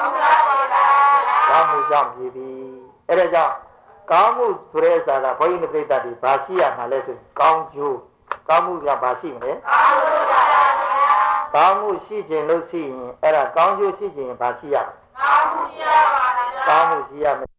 ကောင်းမှုကြောင့်ပြေသည်အဲ့ဒါကြောင့်ကောင်းမှုဆိုတဲ့စာကဘုန်းကြီးပြိတ္တတွေဘာရှိရမှာလဲဆိုကောင်းကျိုးကောင်းမှုကြောင့်ဘာရှိမလဲကောင်းမှုရှိခြင်းလို့ရှိရင်အဲ့ဒါကောင်းကျိုးရှိခြင်းဘာရှိရကောင်းမှုရှိရပါမယ်ကောင်းမှုရှိရမယ်